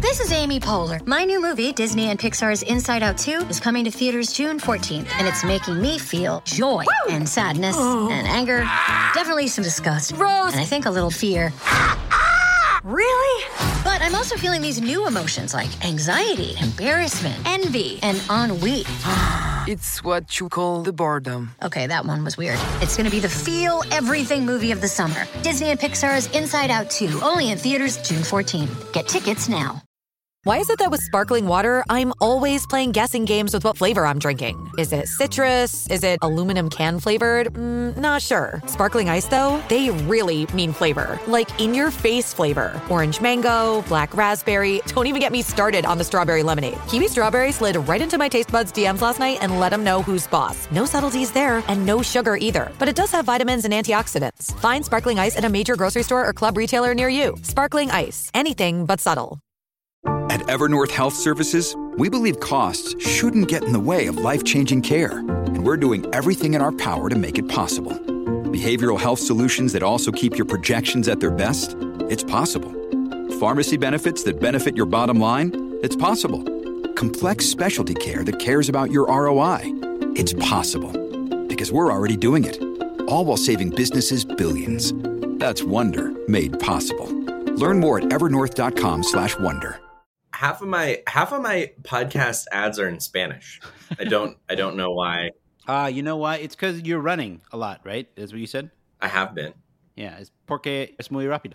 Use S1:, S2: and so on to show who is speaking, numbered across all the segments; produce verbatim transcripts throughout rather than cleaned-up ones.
S1: This is Amy Poehler. My new movie, Disney and Pixar's Inside Out two, is coming to theaters June fourteenth, and it's making me feel joy Woo! and sadness oh. and anger, definitely some disgust, Rose, and I think a little fear. Really? But I'm also feeling these new emotions like anxiety, embarrassment, envy, and ennui.
S2: It's what you call the boredom.
S1: Okay, that one was weird. It's gonna be the feel everything movie of the summer. Disney and Pixar's Inside Out two, only in theaters June fourteenth. Get tickets now.
S3: Why is it that with sparkling water, I'm always playing guessing games with what flavor I'm drinking? Is it citrus? Is it aluminum can flavored? Mm, not sure. Sparkling ice, though, they really mean flavor. Like in-your-face flavor. Orange mango, black raspberry. Don't even get me started on the strawberry lemonade. Kiwi Strawberry slid right into my taste buds D Ms last night and let them know who's boss. No subtleties there, and no sugar either. But it does have vitamins and antioxidants. Find sparkling ice at a major grocery store or club retailer near you. Sparkling ice. Anything but subtle.
S4: At Evernorth Health Services, we believe costs shouldn't get in the way of life-changing care, and we're doing everything in our power to make it possible. Behavioral health solutions that also keep your projections at their best? It's possible. Pharmacy benefits that benefit your bottom line? It's possible. Complex specialty care that cares about your R O I? It's possible. Because we're already doing it. All while saving businesses billions. That's Wonder made possible. Learn more at evernorth.com slash wonder.
S5: Half of my half of my podcast ads are in Spanish. I don't I don't know why.
S6: Uh, you know why? It's because you're running a lot, right? Is what you said?
S5: I have been.
S6: Yeah, it's porque es muy rápido.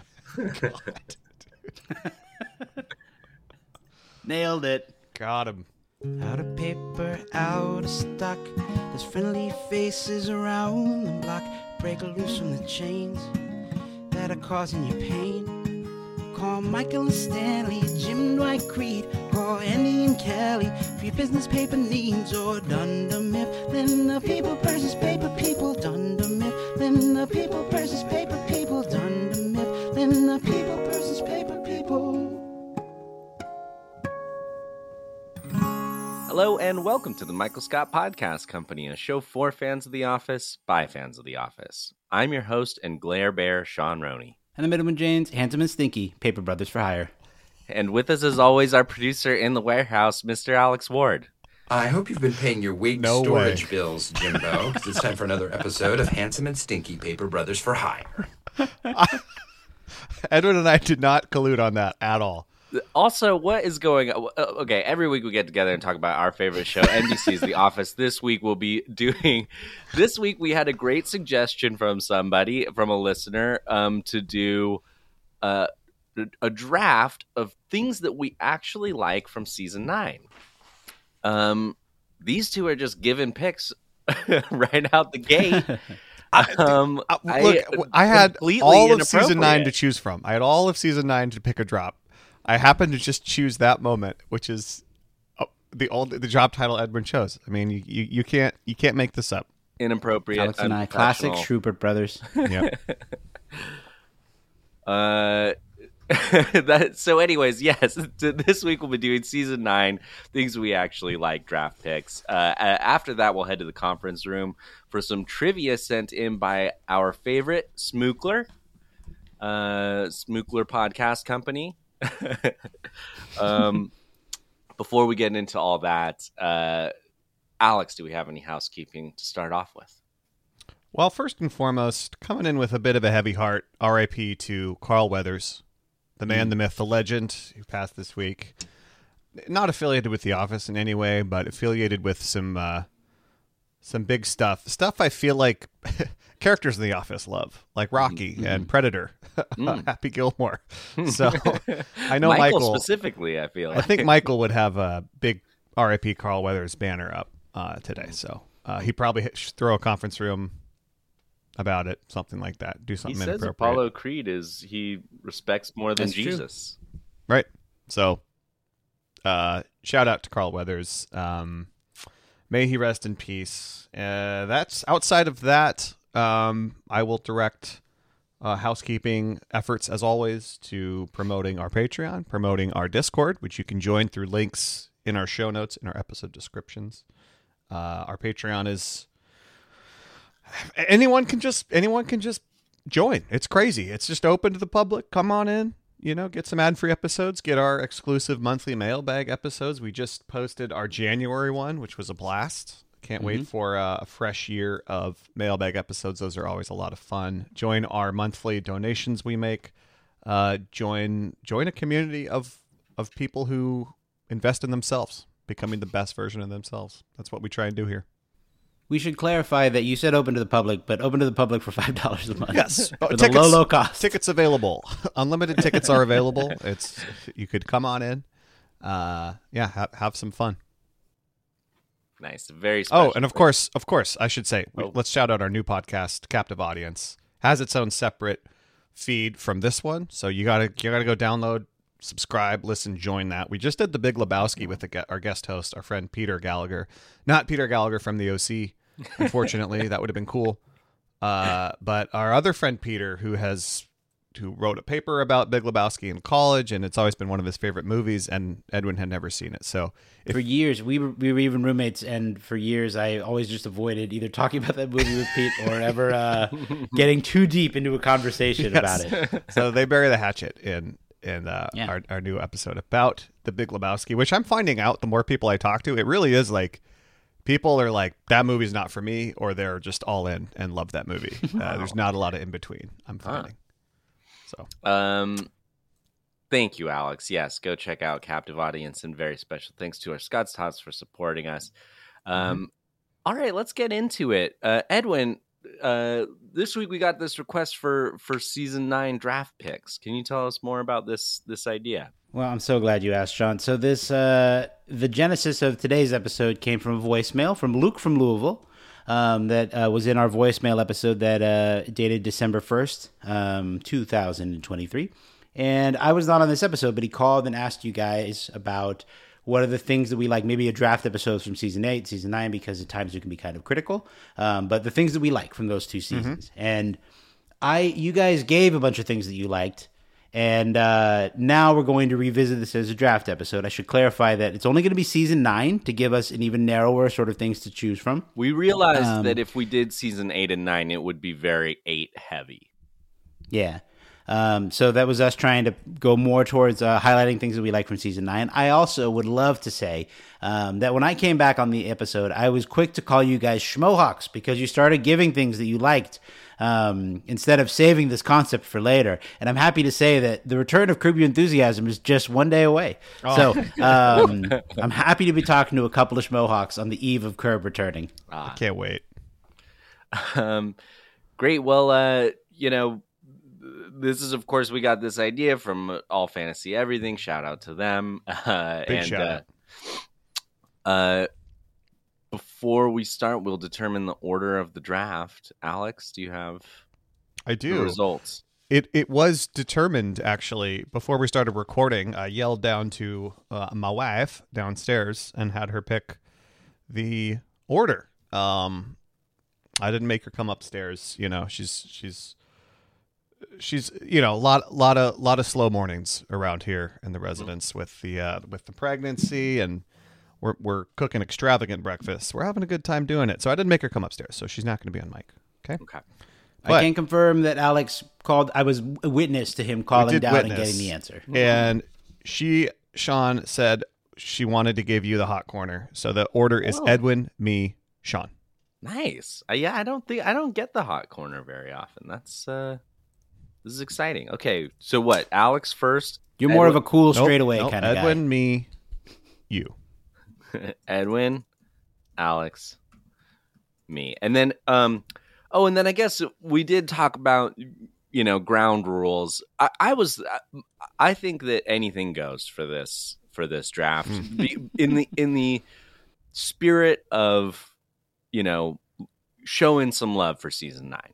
S6: Nailed it.
S7: Got him.
S8: Out of paper, out of stock. There's friendly faces around the block. Break loose from the chains that are causing you pain. Call Michael and Stanley, Jim Dwight Creed, call Andy and Kelly for your business paper needs, or Dunder Mifflin, the people versus paper people. Dunder Mifflin, the people versus paper people. Dunder Mifflin, the people versus paper people.
S9: Hello and welcome to the Michael Scott Podcast Company, a show for fans of The Office by fans of The Office. I'm your host and glare bear, Sean Roney.
S6: And the Middleman Janes, handsome and stinky, Paper Brothers for hire.
S9: And with us, as always, our producer in the warehouse, Mister Alex Ward.
S10: I hope you've been paying your wig
S7: no
S10: storage
S7: way.
S10: bills, Jimbo, because it's time for another episode of Handsome and Stinky Paper Brothers for Hire.
S7: Edwin and I did not collude on that at all.
S9: Also, what is going on? Okay, every week we get together and talk about our favorite show, N B C's The Office. This week we'll be doing, this week we had a great suggestion from somebody, from a listener, um, to do uh, a draft of things that we actually like from season nine. Um, these two are just giving picks right out the gate. Um,
S7: I, look, I, I had all of season nine to choose from. I had all of season nine to pick a drop. I happened to just choose that moment, which is uh, the old the job title Edwin chose. I mean, you, you, you can't you can't make this up.
S9: Inappropriate.
S6: Alex and I, classic Schubert brothers.
S7: Yeah.
S9: uh, that. So, anyways, yes. This week we'll be doing season nine things we actually like, draft picks. Uh, after that, we'll head to the conference room for some trivia sent in by our favorite Smookler, uh, Smookler Podcast Company. um, before we get into all that, uh, Alex, do we have any housekeeping to start off with?
S7: Well, first and foremost, coming in with a bit of a heavy heart, R I P to Carl Weathers, the man, mm. the myth, the legend, who passed this week. Not affiliated with The Office in any way, but affiliated with some uh, some big stuff. Stuff I feel like characters in The Office love, like Rocky mm-hmm. and Predator, mm. Happy Gilmore. So I know
S9: Michael,
S7: Michael
S9: specifically, I feel like.
S7: I think Michael would have a big R I P Carl Weathers banner up uh, today. So uh, he probably hit, throw a conference room about it, something like that. Do something
S9: he says
S7: inappropriate.
S9: Apollo Creed is he respects more than
S6: That's
S9: Jesus.
S6: True.
S7: Right. So uh, shout out to Carl Weathers. Um, may he rest in peace. Uh, that's outside of that. Um, I will direct uh, housekeeping efforts, as always, to promoting our Patreon, promoting our Discord, which you can join through links in our show notes, in our episode descriptions. Uh, our Patreon is anyone can just anyone can just join. It's crazy. It's just open to the public. Come on in. you know, get some ad-free episodes, get our exclusive monthly mailbag episodes. We just posted our January one, which was a blast. Can't
S6: Mm-hmm.
S7: wait for uh, a fresh year of mailbag episodes. Those are always a lot of fun. Join our monthly donations we make. Uh, join join a community of of people who invest in themselves, becoming the best version of themselves. That's what we try and do here.
S6: We should clarify that you said open to the public, but open to the public for five dollars a month.
S7: Yes,
S6: for the
S7: tickets,
S6: low, low cost.
S7: Tickets available. Unlimited tickets are available. It's you could come on in. Uh, yeah, have have some fun.
S9: Nice, very special.
S7: Oh, and of course, of course, I should say,
S9: Oh.
S7: let's shout out our new podcast, Captive Audience. Has its own separate feed from this one, so you gotta you gotta go download, subscribe, listen, join that. We just did the Big Lebowski with the, gue- our guest host, our friend Peter Gallagher, not Peter Gallagher from the O C. Unfortunately, that would have been cool. Uh, but our other friend Peter, who has who wrote a paper about Big Lebowski in college, and it's always been one of his favorite movies, and Edwin had never seen it. So if,
S6: For years, we were, we were even roommates, and for years, I always just avoided either talking about that movie with Pete or ever uh, getting too deep into a conversation
S7: Yes.
S6: about it.
S7: So they bury the hatchet in in uh,
S6: Yeah.
S7: our our new episode about the Big Lebowski, which I'm finding out the more people I talk to, it really is like people are like, that movie's not for me, or they're just all in and love that movie. Uh, there's not a lot of in between, I'm finding. So
S9: Um, thank you, Alex. Yes, go check out Captive Audience, and very special thanks to our Scott's Tots for supporting us. Um,
S7: Mm-hmm.
S9: all right, let's get into it. Uh, Edwin, uh, this week we got this request for for season nine draft picks. Can you tell us more about this this idea?
S6: Well, I'm so glad you asked, Sean. So this, uh, the genesis of today's episode came from a voicemail from Luke from Louisville. Um, that uh, was in our voicemail episode that uh, dated December first, um, two thousand twenty-three. And I was not on this episode, but he called and asked you guys about what are the things that we like, maybe a draft episodes from season eight, season nine, because at times we can be kind of critical, um, but the things that we like from those two seasons. Mm-hmm. And I, you guys gave a bunch of things that you liked. And uh, now we're going to revisit this as a draft episode. I should clarify that it's only going to be season nine to give us an even narrower sort of things to choose from.
S9: We realized
S6: Um,
S9: that if we did season eight and nine, it would be very eight heavy.
S6: Yeah. Um, so that was us trying to go more towards uh, highlighting things that we like from season nine. I also would love to say um, that when I came back on the episode, I was quick to call you guys schmohawks because you started giving things that you liked um, instead of saving this concept for later. And I'm happy to say that the return of Curb Your Enthusiasm is just one day away.
S7: Oh.
S6: So um, I'm happy to be talking to a couple of schmohawks on the eve of Curb returning.
S7: I can't wait.
S9: Um, great. Well, uh, you know, this is, of course, we got this idea from All Fantasy Everything. Shout out to them. Uh,
S7: Big
S9: and,
S7: shout
S9: uh,
S7: out.
S9: Uh, before we start, we'll determine the order of the draft. Alex, do you have
S7: I
S9: the
S7: do.
S9: results?
S7: It it was determined, actually, before we started recording. I yelled down to uh, my wife downstairs and had her pick the order. Um, I didn't make her come upstairs. You know, she's she's she's you know a lot lot of lot of slow mornings around here in the residence with the uh, with the pregnancy, and we're we're cooking extravagant breakfast. We're having a good time doing it. So I didn't make her come upstairs. So she's not going to be on mic. Okay.
S9: Okay.
S6: I
S7: But-
S6: can confirm that Alex called. I was a witness to him calling
S7: did
S6: down and
S7: witness.
S6: getting the answer.
S7: And she, Sean, said she wanted to give you the hot corner. So the order is
S9: Oh.
S7: Edwin, me, Sean.
S9: Nice. Uh, yeah, I don't think I don't get the hot corner very often. That's uh, this is exciting. Okay, so what? Alex first.
S6: You're more of a
S9: Edwin-
S6: cool
S7: Nope,
S6: straightaway
S7: nope,
S6: kind of
S7: Edwin,
S6: guy.
S7: me, you.
S9: Edwin, Alex, me, and then um, oh, and then I guess we did talk about you know ground rules. I, I was I think that anything goes for this for this draft Be- in the in the spirit of you know showing some love for season nine.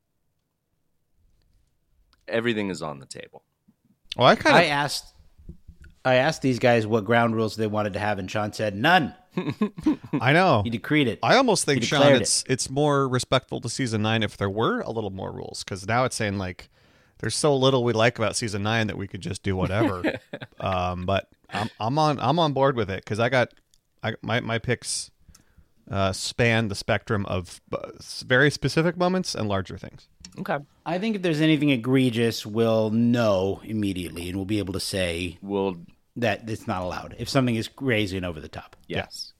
S9: Everything is on the table.
S7: Well, I kind of
S6: I asked, I asked these guys what ground rules they wanted to have, and Sean said none.
S7: I know.
S6: He decreed it.
S7: I almost think,
S6: He
S7: Sean,
S6: declared
S7: it's it's more respectful to season nine if there were a little more rules, because now it's saying like there's so little we like about season nine that we could just do whatever. um, but I'm I'm on I'm on board with it because I got I my my picks uh, span the spectrum of uh, very specific moments and larger things.
S9: Okay.
S6: I think if there's anything egregious, we'll know immediately, and we'll be able to say
S9: We'll
S6: that it's not allowed if something is crazy and over the top.
S9: yes.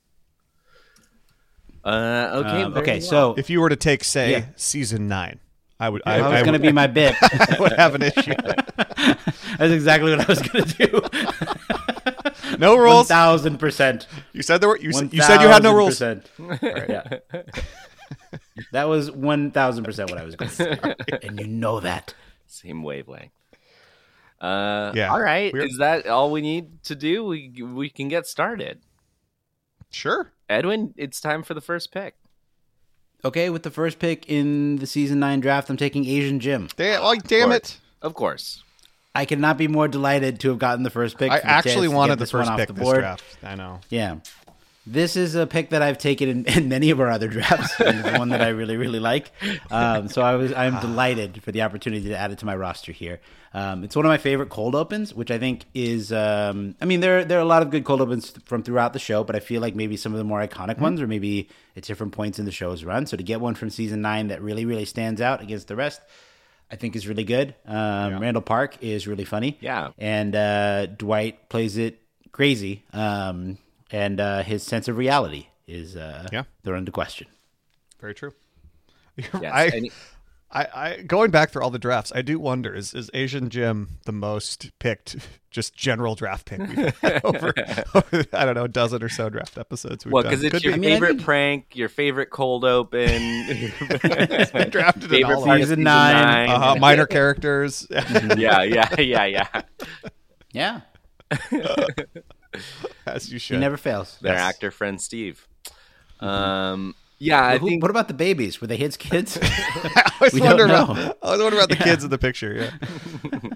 S9: Uh, okay.
S6: Um,
S9: very
S6: okay,
S9: well.
S6: so
S7: If you were to take, say,
S6: Yeah.
S7: season nine, I would. I,
S6: that was
S7: I
S6: going to
S7: would,
S6: be my bit.
S7: I would have an issue.
S6: That's exactly what I was going to do.
S7: No
S6: One
S7: rules.
S6: thousand percent.
S7: You said there were. You, s- you said you had no rules.
S6: Yeah. That was one thousand percent what I was going to do, and you know that.
S9: Same wavelength. Uh,
S7: Yeah,
S9: All right.
S7: we're-
S9: Is that all we need to do? We we can get started.
S7: Sure.
S9: Edwin, it's time for the first pick.
S6: Okay, with the first pick in the season nine draft, I'm taking Asian Jim.
S7: Damn, oh, damn it!
S9: Of course.
S6: I could not be more delighted to have gotten the first pick.
S7: I
S6: for the chance
S7: actually
S6: to
S7: wanted
S6: get
S7: the
S6: this one
S7: first
S6: off
S7: pick
S6: the
S7: this
S6: board.
S7: draft. I know.
S6: Yeah. This is a pick that I've taken in, in many of our other drafts, and it's one that I really, really like. Um, so I was, I'm delighted for the opportunity to add it to my roster here. Um, it's one of my favorite cold opens, which I think is, um, I mean, there there are a lot of good cold opens from throughout the show, but I feel like maybe some of the more iconic
S7: Mm-hmm.
S6: ones, or maybe at different points in the show's run. So to get one from season nine that really, really stands out against the rest, I think is really good. Um, Randall Park is really funny.
S9: Yeah.
S6: And uh, Dwight plays it crazy. Um, and uh, his sense of reality is uh,
S7: Yeah.
S6: thrown into question.
S7: Very true.
S9: Yes.
S7: I,
S9: any-
S7: I, I, going back through all the drafts, I do wonder: is, is Asian Jim the most picked, just general draft pick we've had over, over, I don't know, a dozen or so draft episodes we've
S9: Well,
S7: done?
S9: because it's
S7: Could
S9: your
S7: be.
S6: I mean, I
S9: favorite
S6: think-
S9: prank, your favorite cold open,
S7: It's been drafted in
S9: favorite
S7: all
S9: part
S7: of
S9: of
S6: Season
S9: season
S6: nine.
S9: nine.
S7: uh-huh, minor characters.
S9: yeah, yeah, yeah, yeah.
S6: Yeah.
S7: As you
S6: He
S7: should.
S6: never fails.
S9: Their
S7: Yes.
S9: actor friend Steve. Um, yeah, I
S6: Who-
S9: think.
S6: what about the babies? Were they his kids?
S7: I always
S6: We
S7: wonder
S6: don't
S7: about.
S6: know.
S7: I always wonder about the kids in the picture. Yeah.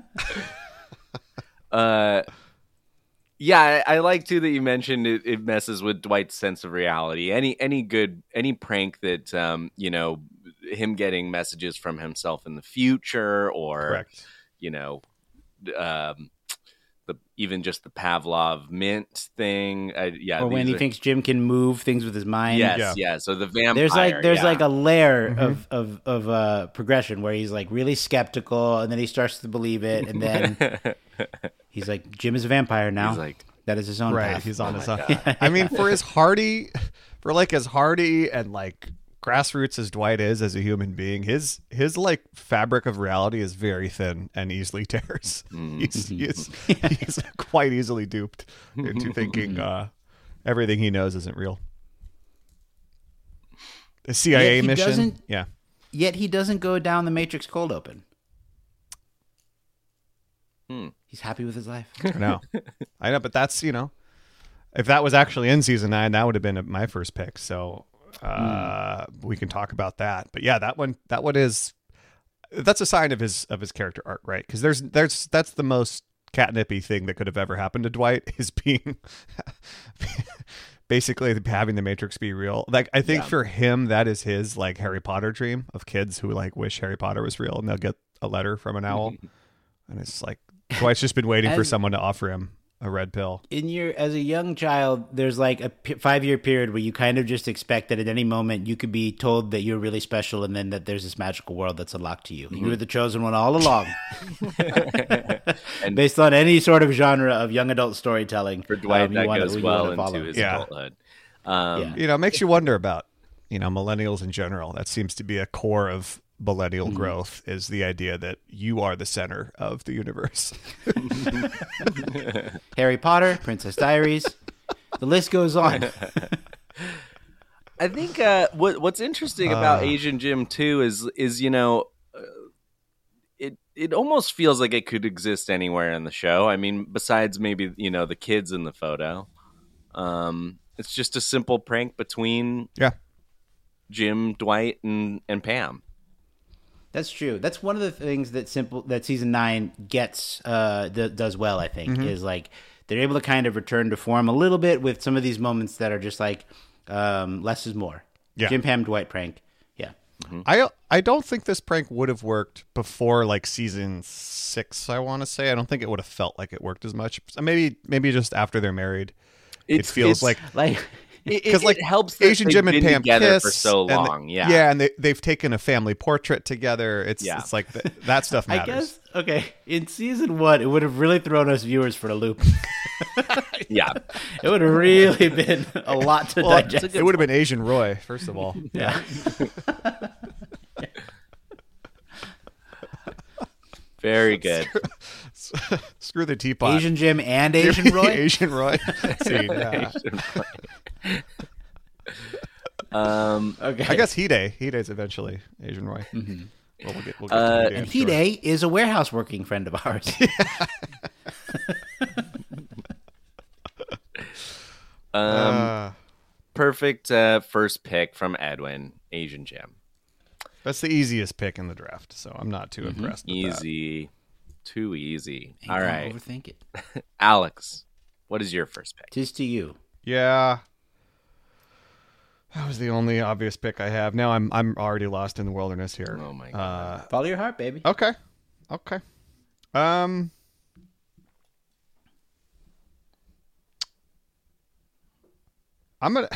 S9: Uh, yeah, I, I like too that you mentioned it, it messes with Dwight's sense of reality. Any any good any prank that um you know him getting messages from himself in the future, or
S7: Correct.
S9: you know, um, the even just the Pavlov mint thing. I, yeah,
S6: Or when
S9: these
S6: he
S9: are-
S6: thinks Jim can move things with his mind?
S9: Yes,
S7: Yeah.
S9: yeah. So the vampire.
S6: There's like there's
S9: yeah.
S6: like a layer of of of uh, progression where he's like really skeptical, and then he starts to believe it, and then he's like, Jim is a vampire now.
S9: He's like,
S6: that is his own
S7: Right.
S6: path.
S7: He's on his own. I mean, for as hardy, for like as hardy and like grassroots as Dwight is as a human being, his his like fabric of reality is very thin and easily tears. He's he's, he's quite easily duped into thinking uh, everything he knows isn't real. The C I A
S6: Yet he
S7: mission,
S6: doesn't-
S7: yeah.
S6: Yet he doesn't go down the Matrix cold open.
S9: Hmm.
S6: He's happy with his life.
S7: I know, I know, but that's you know, if that was actually in season nine, that would have been my first pick. So uh, we can talk about that. But yeah, that one, that one is that's a sign of his of his character arc, right? Because there's there's that's the most catnippy thing that could have ever happened to Dwight is being basically having the Matrix be real. Like I think
S9: Yeah.
S7: for him, that is his like Harry Potter dream of kids who like wish Harry Potter was real, and they'll get a letter from an owl, and it's like Dwight's just been waiting for
S6: As-
S7: someone to offer him a red pill.
S6: In your as a young child, there's like a p- five year period where you kind of just expect that at any moment you could be told that you're really special, and then that there's this magical world that's unlocked to you. You were the chosen one all along,
S9: And-
S6: based on any sort of genre of young adult storytelling.
S9: for Dwight,
S6: um, you
S9: that
S6: wanna-
S9: goes
S6: you
S9: well
S6: wanna
S9: into
S6: follow.
S9: his
S7: Yeah.
S9: adulthood. Um,
S6: Yeah.
S7: You know, it makes you wonder about, you know, millennials in general. That seems to be a core of millennial
S6: Mm-hmm.
S7: growth is the idea that you are the center of the universe.
S6: Harry Potter, Princess Diaries, the list goes on.
S9: I think uh, what what's interesting about Asian Jim too is is you know uh, it it almost feels like it could exist anywhere in the show. I mean, besides maybe you know the kids in the photo, um, it's just a simple prank between
S7: Yeah.
S9: Jim, Dwight, and and Pam.
S6: That's true. That's one of the things that simple that season nine gets uh, d- does well. I think
S7: Mm-hmm.
S6: is like they're able to kind of return to form a little bit with some of these moments that are just like um, less is more.
S7: Yeah.
S6: Jim Pam Dwight prank. Yeah,
S7: I I don't think this prank would have worked before like season six, I want to say. I don't think it would have felt like it worked as much. Maybe maybe just after they're married. It
S9: It's-
S7: feels
S9: it's-
S7: like
S6: like
S7: because like
S9: it helps that
S7: Asian
S9: they've
S7: Jim and
S9: been
S7: Pam
S9: together
S7: kiss
S9: for so
S7: and
S9: long.
S7: they-
S9: yeah,
S7: yeah, and they they've taken a family portrait together. It's
S9: Yeah.
S7: it's like th- that stuff
S6: I
S7: matters.
S6: guess okay. In season one, it would have really thrown us viewers for a loop.
S9: yeah.
S6: It would have really been a lot to
S7: Well,
S6: digest.
S7: it would have been Asian Roy, first of all.
S6: Yeah.
S9: Very good.
S7: Screw the teapot.
S6: Asian Jim and Asian Roy.
S7: Asian Roy. Scene, yeah.
S9: Um,
S6: Okay.
S7: I guess Hide. Hide's eventually Asian Roy. Mm-hmm. Well, we'll get, we'll get
S9: Uh,
S7: to Hide, I'm
S6: And
S7: sure.
S6: Hide is a warehouse working friend of ours.
S9: um,
S7: Uh,
S9: perfect uh, first pick from Edwin, Asian Jim.
S7: that's the easiest pick in the draft, so I'm not too impressed with that.
S9: Easy, too easy.
S6: Ain't
S9: All
S6: gonna
S9: right,
S6: overthink it.
S9: Alex, what is your first pick?
S6: Tis to you.
S7: Yeah. That was the only obvious pick I have. Now I'm I'm already lost in the wilderness here.
S9: Oh my
S7: Uh,
S6: Follow your heart, baby.
S7: okay. Okay. Um I'm gonna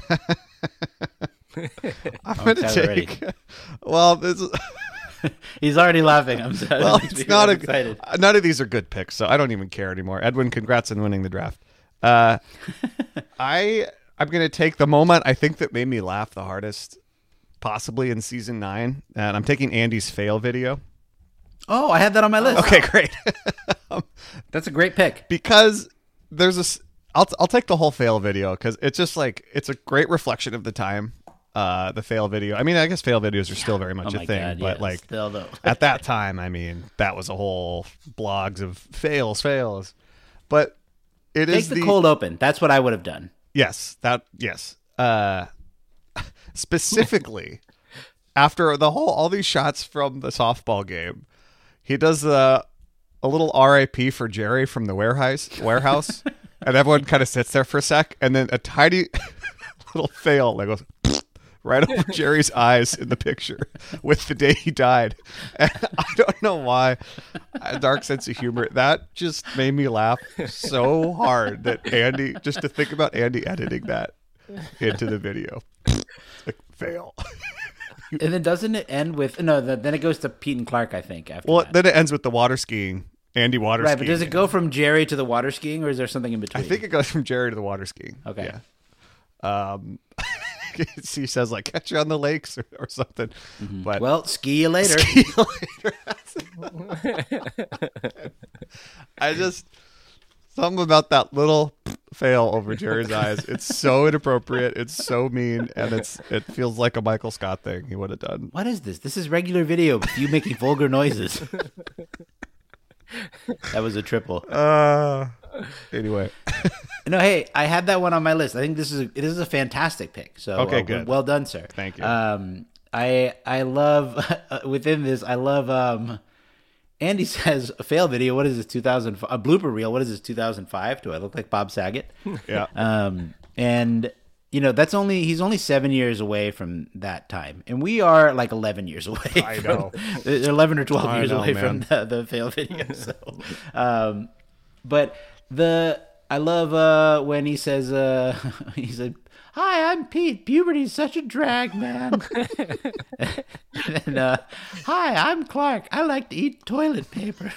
S7: I'm gonna
S6: excited already.
S7: take well this is
S6: He's already laughing. I'm sorry.
S7: well, it's not a,
S6: excited.
S7: none of these are good picks, so I don't even care anymore. Edwin, congrats on winning the draft. Uh, I I'm gonna take the moment I think that made me laugh the hardest, possibly in season nine, and I'm taking Andy's fail video.
S6: Oh, I had that on my list.
S7: Okay, great.
S6: That's a great pick.
S7: Because there's a s- I'll I'll take the whole fail video because it's just like it's a great reflection of the time. Uh, the fail video. I mean, I guess fail videos are still very much
S6: Oh
S7: a
S6: my
S7: thing,
S6: God,
S7: but
S6: yeah,
S7: like
S6: still though.
S7: at that time, I mean, that was a whole blogs of fails, fails. But it
S6: Take
S7: is
S6: the,
S7: the
S6: cold open. That's what I would have done.
S7: yes, that yes. Uh, specifically, after the whole all these shots from the softball game, he does a a little R I P for Jerry from the warehouse warehouse, and everyone kind of sits there for a sec, and then a tiny little fail that goes right over Jerry's eyes in the picture with the day he died. And I don't know why. A dark sense of humor. That just made me laugh so hard that Andy, just to think about Andy editing that into the video. Like, fail.
S6: And then doesn't it end with no? The, then it goes to Pete and Clark, I think. After
S7: Well,
S6: that.
S7: then it ends with the water skiing. Andy water
S6: right,
S7: skiing.
S6: but does it go from Jerry to the water skiing, or is there something in between?
S7: I think it goes from Jerry to the water skiing.
S6: Okay.
S7: Yeah. Um, he says like "catch you on the lakes" or, or something.
S6: Mm-hmm.
S7: But
S6: well, ski you later.
S7: See you later. I just something about that little fail over Jerry's eyes. It's so inappropriate. It's so mean, and it's it feels like a Michael Scott thing he would have done.
S6: What is this? This is regular video with you making vulgar noises. That was a triple.
S7: Uh, anyway,
S6: No, hey, I had that one on my list. I think this is a, it is a fantastic pick. So
S7: Okay,
S6: uh,
S7: good.
S6: Well done, sir.
S7: Thank you.
S6: Um, I I love within this. I love. Um, Andy says a fail video. What is this? Two thousand a blooper reel. What is this? Two thousand five. Do I look like Bob Saget?
S7: yeah.
S6: Um, and you know that's only he's only seven years away from that time, and we are like eleven years away.
S7: I
S6: from-
S7: know.
S6: eleven or twelve
S7: I
S6: years
S7: know,
S6: away
S7: man.
S6: from the, the fail video. So, um, but the I love uh, when he says uh, he said, "Hi, I'm Pete. Puberty's such a drag, man." and uh, "Hi, I'm Clark. I like to eat toilet paper."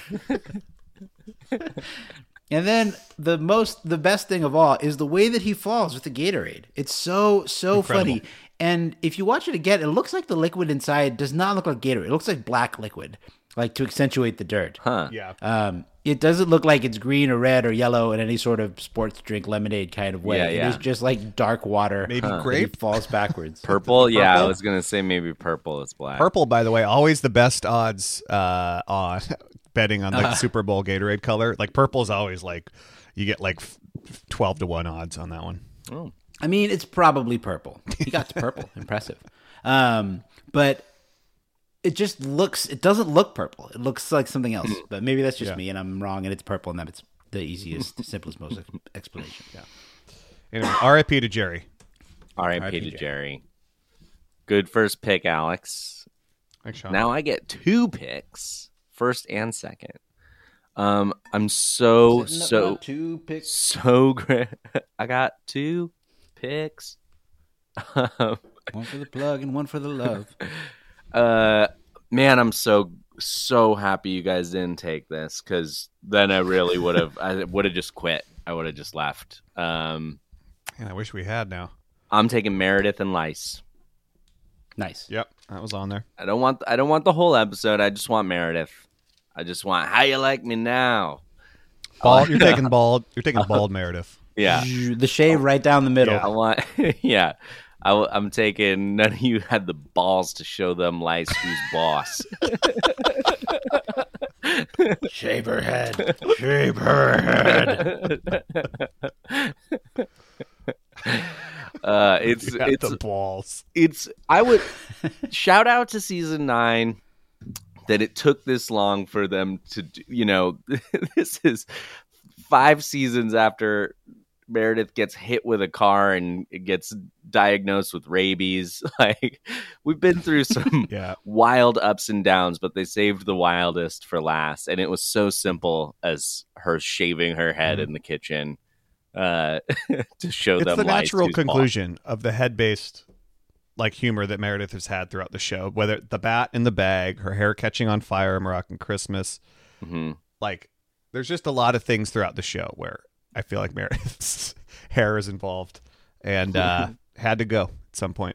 S6: And then the most, the best thing of all is the way that he falls with the Gatorade. It's so, so
S7: Incredible.
S6: funny. And if you watch it again, it looks like the liquid inside does not look like Gatorade. It looks like black liquid, like to accentuate the dirt.
S9: Huh.
S7: Yeah.
S6: Um, it doesn't look like it's green or red or yellow in any sort of sports drink lemonade kind of way.
S9: Yeah,
S6: It
S9: yeah.
S6: is just like dark water.
S7: Maybe
S6: that he
S7: grape?
S6: falls backwards.
S9: Purple? Yeah, I
S7: Purple?
S9: was gonna say maybe purple. It's black.
S7: Purple, by the way, always the best odds uh, on betting on like
S6: Uh-huh.
S7: Super Bowl Gatorade color. Like purple is always like you get like f- twelve to one odds on that one.
S9: Oh.
S6: I mean, it's probably purple. He got to purple. Impressive. Um, but it just looks, it doesn't look purple. It looks like something else. But maybe that's just
S7: Yeah.
S6: me and I'm wrong and it's purple and that's the easiest, simplest, most ex- explanation. Yeah.
S7: Anyway, R I P to Jerry.
S9: R I P to Jerry. Good first pick, Alex.
S7: Thanks, Sean.
S9: Now I get two picks, first and second. Um, I'm so so
S6: two picks.
S9: so great. I got two picks.
S6: One for the plug and one for the love.
S9: Uh, man, I'm so so happy you guys didn't take this, because then I really would have. I would have just quit. I would have just left. Um,
S7: yeah, I wish we had now.
S9: I'm taking Meredith and Lice.
S6: Nice.
S7: Yep, that was on there.
S9: I don't want. I don't want the whole episode. I just want Meredith. I just want how you like me now.
S7: Bald. You're taking bald. You're taking bald Meredith.
S9: Yeah,
S6: the shave right down the middle.
S9: I want. Yeah. I, I'm taking, none of you had the balls to show them Lice who's boss.
S6: Shave her head. Shave her head.
S9: uh, it's it's
S7: the balls.
S9: It's I would shout out to season nine that it took this long for them to do, you know, this is five seasons after Meredith gets hit with a car and gets diagnosed with rabies. Like, we've been through some
S7: yeah.
S9: wild ups and downs, but they saved the wildest for last. And it was so simple as her shaving her head mm-hmm. in the kitchen uh, to show
S7: it's
S9: them.
S7: It's the natural
S9: Lice
S7: conclusion of the head-based like humor that Meredith has had throughout the show. Whether the bat in the bag, her hair catching on fire, Moroccan Christmas,
S9: mm-hmm.
S7: like there's just a lot of things throughout the show where I feel like Meredith's hair is involved and uh, had to go at some point.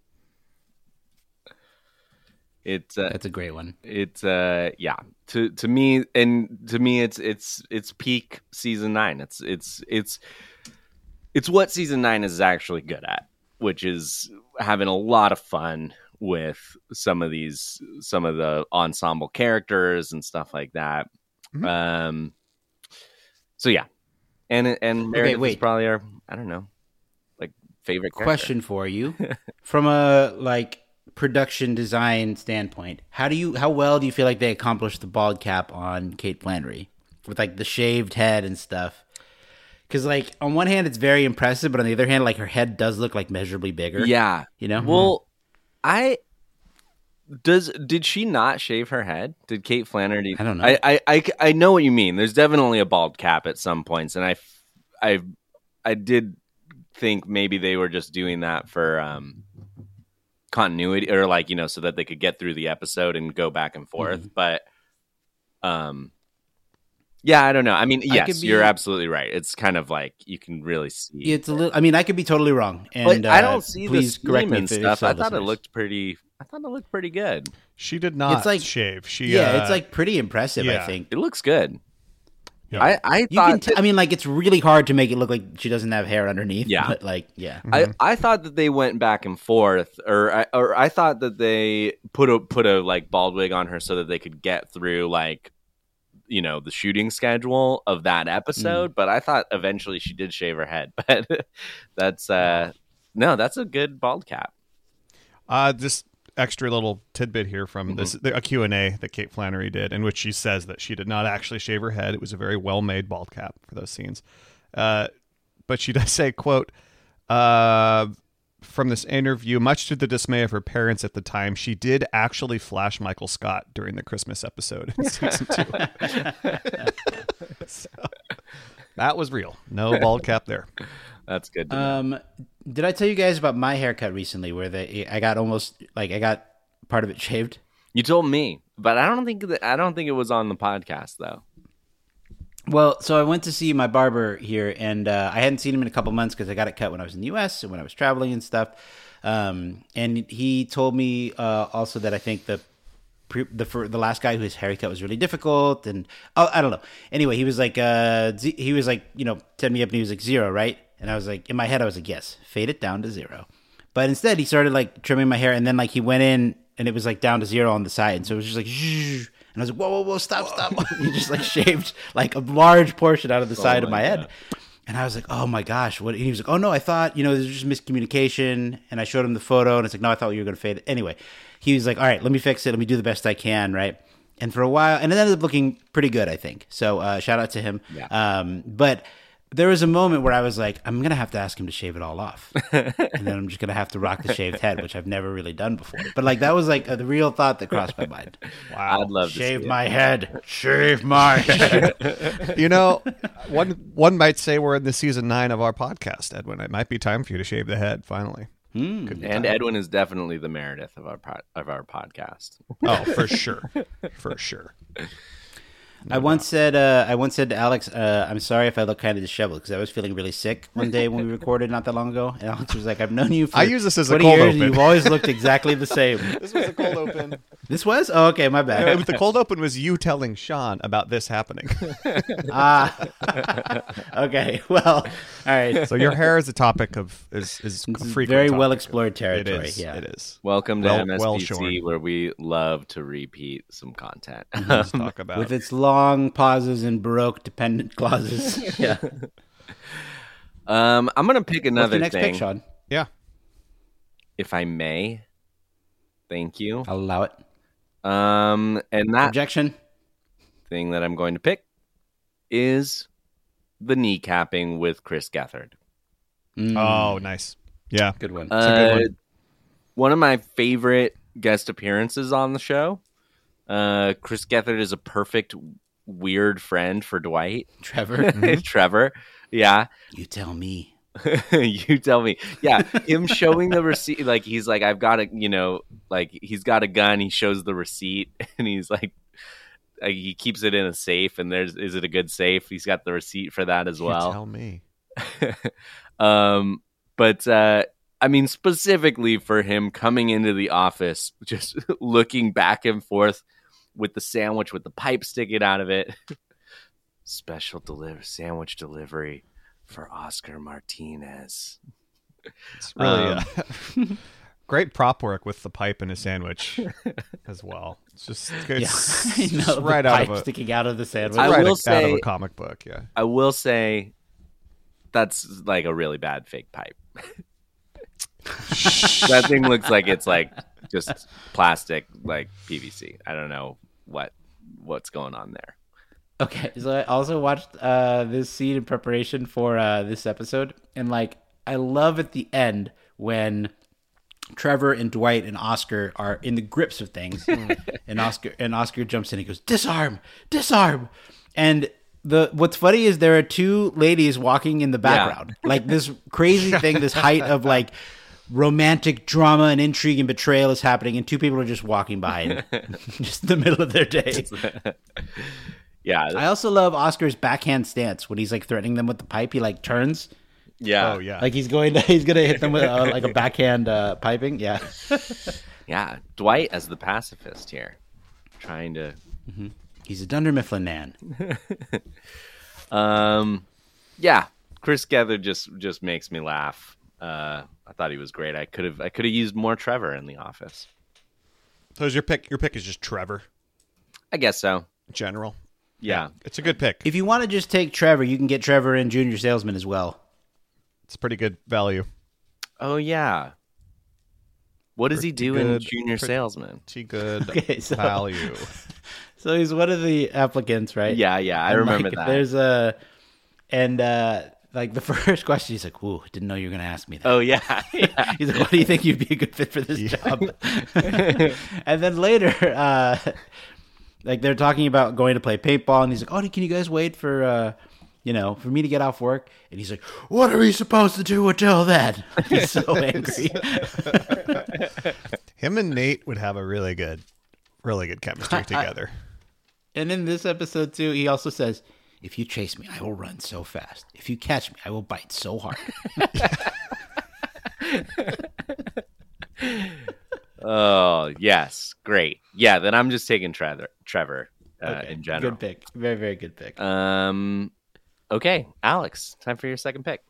S9: It's uh,
S6: that's a great one.
S9: It's uh, yeah. To to me and to me, it's it's it's peak season nine. It's it's it's it's what season nine is actually good at, which is having a lot of fun with some of these some of the ensemble characters and stuff like that. Mm-hmm. Um. So yeah. And and Meredith okay, wait. is probably our, I don't know, like favorite character.
S6: Question for you, from a like production design standpoint, how do you how well do you feel like they accomplished the bald cap on Kate Flannery with like the shaved head and stuff? Because like on one hand it's very impressive, but on the other hand, like her head does look like measurably bigger.
S9: Yeah,
S6: you know.
S9: Well, I does did she not shave her head? Did Kate Flannery?
S6: I don't know.
S9: I, I, I, I know what you mean. There's definitely a bald cap at some points, and I, I, I did think maybe they were just doing that for um, continuity, or like, you know, so that they could get through the episode and go back and forth. Mm-hmm. But, um, yeah, I don't know. I mean, yes, be, you're absolutely right. It's kind of like you can really see.
S6: It's a little. I mean, I could be totally wrong, and
S9: but I don't
S6: uh,
S9: see
S6: please
S9: the
S6: correct me
S9: and stuff. I thought it looked pretty. I thought it looked pretty good.
S7: She did not
S6: it's like,
S7: shave. She
S6: yeah,
S7: uh,
S6: it's like pretty impressive.
S7: yeah.
S6: I think
S9: it looks good.
S7: Yeah.
S9: I I
S6: you
S9: thought.
S6: Can t- I mean, like it's really hard to make it look like she doesn't have hair underneath.
S9: Yeah,
S6: but like yeah.
S7: Mm-hmm.
S9: I, I thought that they went back and forth, or I, or I thought that they put a put a like bald wig on her so that they could get through like, you know, the shooting schedule of that episode. Mm. But I thought eventually she did shave her head. But that's uh no, that's a good bald cap.
S7: Uh just extra little tidbit here from
S9: Mm-hmm.
S7: this a Q and A that Kate Flannery did, in which she says that she did not actually shave her head. It was a very well made bald cap for those scenes. Uh, but she does say, quote, uh, from this interview, much to the dismay of her parents at the time, she did actually flash Michael Scott during the Christmas episode in season two. So, that was real. No bald cap there.
S9: That's good.
S6: Um, did I tell you guys about my haircut recently, where the I got almost like I got part of it shaved?
S9: You told me, but I don't think that I don't think it was on the podcast though.
S6: Well, so I went to see my barber here, and uh, I hadn't seen him in a couple months because I got it cut when I was in the U S and when I was traveling and stuff. Um, and he told me uh, also that I think the pre- the for the last guy whose haircut was really difficult, and oh, I don't know. Anyway, he was like, uh, z- he was like, you know, ten me up, and he was like zero, right? And I was like, in my head, I was like, yes, fade it down to zero. But instead, he started like trimming my hair, and then like he went in, and it was like down to zero on the side, and so it was just like, zzzz, and I was like, whoa, whoa, whoa, stop, stop! He just like shaved like a large portion out of the
S9: Oh
S6: side
S9: my
S6: of my
S9: God.
S6: head. And I was like, oh my gosh, what? And he was like, oh no, I thought, you know, there's just miscommunication. And I showed him the photo, and it's like, no, I thought you were going to fade it. Anyway, he was like, all right, let me fix it. Let me do the best I can, right? And for a while, and it ended up looking pretty good, I think. So uh, shout out to him.
S9: Yeah.
S6: Um, but there was a moment where I was like, I'm going to have to ask him to shave it all off. And then I'm just going to have to rock the shaved head, which I've never really done before. But like that was like a, the real thought that crossed my mind.
S9: Wow, I'd love to
S6: Shave
S9: see
S6: my
S9: it.
S6: head. Shave my head.
S7: You know, one one might say we're in the season nine of our podcast, Edwin. It might be time for you to shave the head finally.
S6: Mm.
S9: And Edwin is definitely the Meredith of our pod, of our podcast.
S7: Oh, for sure, for sure.
S6: No I once doubt. said, uh, I once said to Alex, uh, "I'm sorry if I look kind of disheveled because I was feeling really sick one day when we recorded not that long ago." And Alex was like, "I've known you for
S7: I use this as a
S6: twenty
S7: cold
S6: years,
S7: open.
S6: And you've always looked exactly the same."
S7: This was a cold open.
S6: This was? Oh, okay, my bad.
S7: Uh, the cold open was you telling Sean about this happening.
S6: Ah, okay. Well, all right.
S7: So your hair is a topic of is is a frequent
S6: very
S7: topic
S6: well explored territory.
S7: It is.
S6: Yeah.
S7: It is.
S9: Welcome to
S7: well,
S9: M S
S7: well
S9: P C,
S7: shorn.
S9: where we love to repeat some content.
S7: Let's talk about
S6: with its long pauses and Baroque dependent clauses. Yeah.
S9: Um, I'm gonna pick another
S6: What's your next
S9: thing,
S6: pick, Sean?
S7: Yeah.
S9: if I may. Thank you.
S6: I'll allow it.
S9: Um, and that
S6: Objection.
S9: thing that I'm going to pick is the kneecapping with Chris Gethard.
S6: Mm.
S7: Oh, nice. Yeah.
S6: Good one.
S7: That's a good
S9: Uh,
S7: one.
S9: one of my favorite guest appearances on the show. Uh, Chris Gethard is a perfect weird friend for Dwight.
S6: Trevor.
S9: Trevor. Yeah.
S6: You tell me.
S9: You tell me. Yeah, him showing the receipt, like he's like, I've got a, you know, like he's got a gun. He shows the receipt, and he's like, like he keeps it in a safe. And there's, is it a good safe? He's got the receipt for that as well.
S7: You tell me.
S9: um, but uh, I mean, specifically for him coming into the office, just looking back and forth with the sandwich with the pipe sticking out of it. Special deliver sandwich delivery for Oscar Martinez.
S7: It's really
S9: Um,
S7: uh, great prop work with the pipe and a sandwich as well. It's just it's
S6: Yeah, I know,
S7: just
S6: the
S7: right out
S6: pipe
S7: of a
S6: sticking out of the sandwich.
S9: I
S7: right
S9: will
S7: out
S9: say-
S7: of a comic book. Yeah.
S9: I will say that's like a really bad fake pipe. That thing looks like it's like just plastic, like P V C. I don't know what what's going on there.
S6: Okay, so I also watched uh, this scene in preparation for uh, this episode, and like I love at the end when Trevor and Dwight and Oscar are in the grips of things, and Oscar and Oscar jumps in and goes, "Disarm, disarm!" And the what's funny is there are two ladies walking in the background, yeah. like this crazy thing, this height of like romantic drama and intrigue and betrayal is happening, and two people are just walking by, in, just in the middle of their day.
S9: Yeah,
S6: I also love Oscar's backhand stance when he's like threatening them with the pipe. He like turns.
S9: Yeah.
S7: Oh yeah.
S6: Like he's going to he's gonna hit them with uh, like a backhand uh, piping. Yeah.
S9: Yeah. Dwight as the pacifist here, trying to.
S6: Mm-hmm. He's a Dunder Mifflin man.
S9: um, yeah. Chris Gethard just just makes me laugh. Uh, I thought he was great. I could have I could have used more Trevor in the office.
S7: So is your pick? Your pick is just Trevor.
S9: I guess so.
S7: General.
S9: Yeah.
S7: yeah, it's a good pick.
S6: If you want to just take Trevor, you can get Trevor in Junior Salesman as well.
S7: It's pretty good value.
S9: Oh yeah. What does
S7: pretty
S9: he do
S7: good,
S9: in Junior
S7: pretty
S9: Salesman?
S7: Pretty good
S6: okay, so,
S7: value.
S6: So he's one of the applicants, right?
S9: Yeah, yeah, I
S6: and
S9: remember
S6: like,
S9: that.
S6: There's a and uh, like the first question, he's like, "Ooh, didn't know you were going to ask me that."
S9: Oh yeah, yeah.
S6: He's like, "What do you think you'd be a good fit for this job?" And then later, uh, like they're talking about going to play paintball, and he's like, "Oh, can you guys wait for, uh, you know, for me to get off work?" And he's like, "What are we supposed to do until then?" He's so angry.
S7: Him and Nate would have a really good, really good chemistry together.
S6: And in this episode too, he also says, "If you chase me, I will run so fast. If you catch me, I will bite so hard."
S9: Oh, yes. Great. Yeah, then I'm just taking Trevor, Trevor uh,
S6: Okay,
S9: in general.
S6: Good pick. Very, very good pick.
S9: Um, okay, Alex, time for your second pick.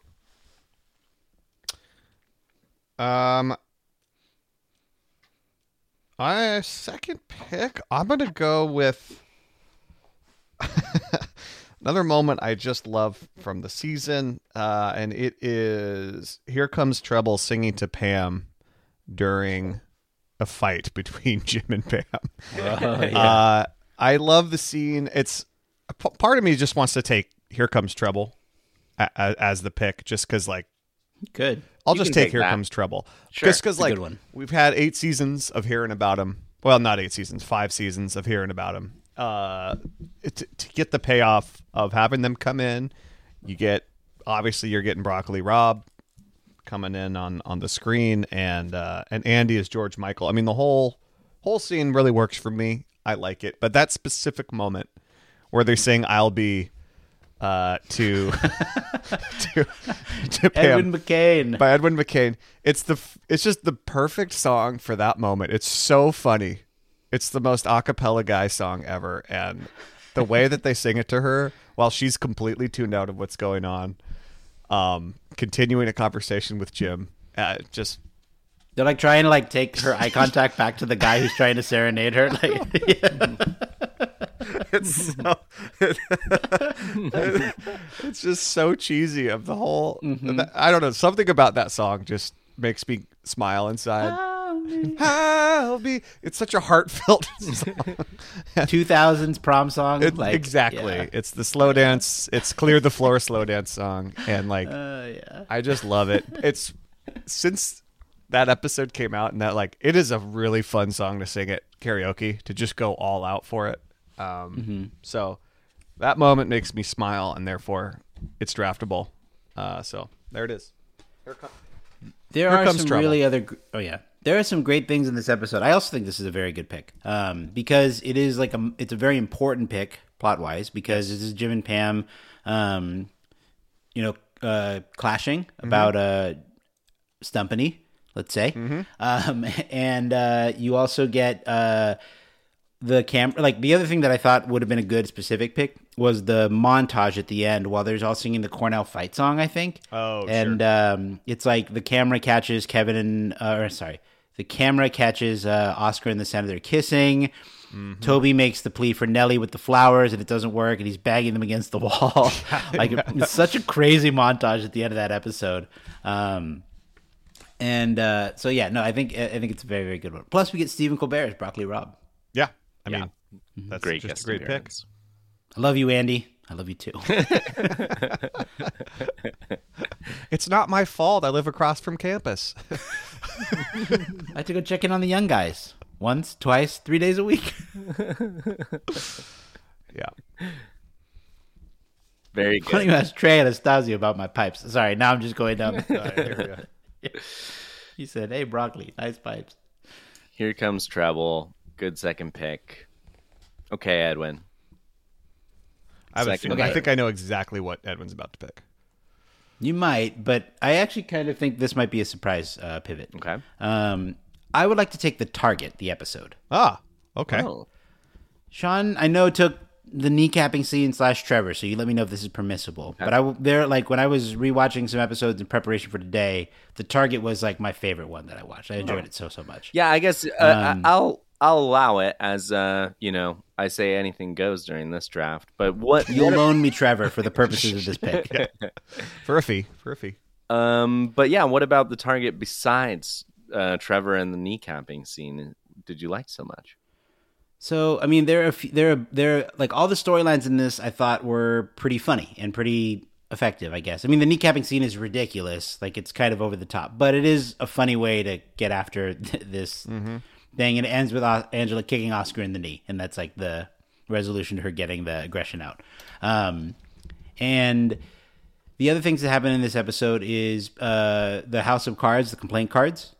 S7: Um, my second pick, I'm going to go with another moment I just love from the season, uh, and it is Here Comes Trouble singing to Pam during a fight between Jim and Pam.
S6: Oh, yeah.
S7: uh, I love the scene. It's p- part of me just wants to take Here Comes Trouble a- a- as the pick, just because, like,
S6: Good.
S7: I'll
S9: You
S7: just
S9: can
S7: take
S9: take
S7: Here
S9: that.
S7: Comes Trouble.
S9: Sure.
S7: Just because,
S6: It's a
S7: like,
S6: good one.
S7: we've had eight seasons of hearing about him. Well, not eight seasons, five seasons of hearing about him. Uh, to, to get the payoff of having them come in, you get, obviously, you're getting Broccoli Rob coming in on, on the screen, and uh, and Andy is George Michael. I mean, the whole whole scene really works for me. I like it, but that specific moment where they're saying "I'll be" uh, to to, to Pam,
S6: Edwin McCain
S7: by Edwin McCain. It's the it's just the perfect song for that moment. It's so funny. It's the most a cappella guy song ever, and the way that they sing it to her while she's completely tuned out of what's going on, um, continuing a conversation with Jim, uh, just
S6: they're like trying to like take her eye contact back to the guy who's trying to serenade her. Like, yeah.
S7: It's so, it's just so cheesy. Of the whole,
S6: Mm-hmm.
S7: I don't know, something about that song just makes me smile inside. I'll be. It's such a heartfelt song.
S6: two thousands prom song.
S7: It,
S6: like,
S7: exactly.
S6: yeah.
S7: It's the slow dance. It's Clear the Floor slow dance song, and like,
S6: Uh, yeah.
S7: I just love it. It's since that episode came out, and that like, it is a really fun song to sing at karaoke, to just go all out for it. Um,
S6: Mm-hmm.
S7: So that moment makes me smile, and therefore it's draftable. Uh, so there it is. Here com-
S6: There
S7: Here
S6: are
S7: comes
S6: some
S7: trouble.
S6: really other. Oh yeah, there are some great things in this episode. I also think this is a very good pick, um, because it is like a. It's a very important pick plot wise, because this is Jim and Pam, um, you know, uh, clashing about uh, Stumpany, let's say, um, and uh, you also get uh, the cam. Like the other thing that I thought would have been a good specific pick was the montage at the end while there's all singing the Cornell fight song, I think.
S7: Oh,
S6: and um, it's like the camera catches Kevin and uh, or sorry, the camera catches uh, Oscar and the senator kissing. Mm-hmm. Toby makes the plea for Nellie with the flowers, and it doesn't work, and he's banging them against the wall. Like it's such a crazy montage at the end of that episode. Um, and uh, so yeah, no, I think I think it's a very very good one. Plus, we get Stephen Colbert as Broccoli Rob.
S7: Yeah, I
S9: Yeah.
S7: mean, that's
S9: Great
S7: just
S9: guest
S7: a great pick.
S9: appearance.
S6: I love you, Andy. I love you too.
S7: It's not my fault. I live across from campus.
S6: I had to go check in on the young guys once, twice, three days a week.
S7: Yeah.
S9: Very
S6: Why don't
S9: good.
S6: you ask Trey Anastasio about my pipes? Sorry, now I'm just going down the Sorry, He said, hey, Broccoli, nice pipes.
S9: Here comes treble. Good second pick. Okay, Edwin.
S7: I, have a
S9: Second
S7: feeling- I
S9: pick.
S7: think I know exactly what Edwin's about to pick.
S6: You might, but I actually kind of think this might be a surprise uh, pivot.
S9: Okay.
S6: Um, I would like to take The Target, the episode.
S7: Ah, okay.
S9: Oh.
S6: Sean, I know took the kneecapping scene slash Trevor, so you let me know if this is permissible. But I w- there, like when I was rewatching some episodes in preparation for today, The Target was like my favorite one that I watched. I enjoyed it so so much.
S9: Yeah, I guess uh,
S6: Um,
S9: I- I'll I'll allow it as uh, you know, I say anything goes during this draft. But what
S6: You'll loan me Trevor for the purposes of this pick.
S7: For a fee. For a fee.
S9: Um, but yeah, what about the target besides uh, Trevor and the kneecapping scene? Did you like so much?
S6: So, I mean, there are a few, there are there are, like all the storylines in this I thought were pretty funny and pretty effective, I guess. I mean, the kneecapping scene is ridiculous, like it's kind of over the top, but it is a funny way to get after th- this thing, and it ends with o- Angela kicking Oscar in the knee, and that's like the resolution to her getting the aggression out. Um, and the other things that happen in this episode is uh, the House of Cards, the complaint cards.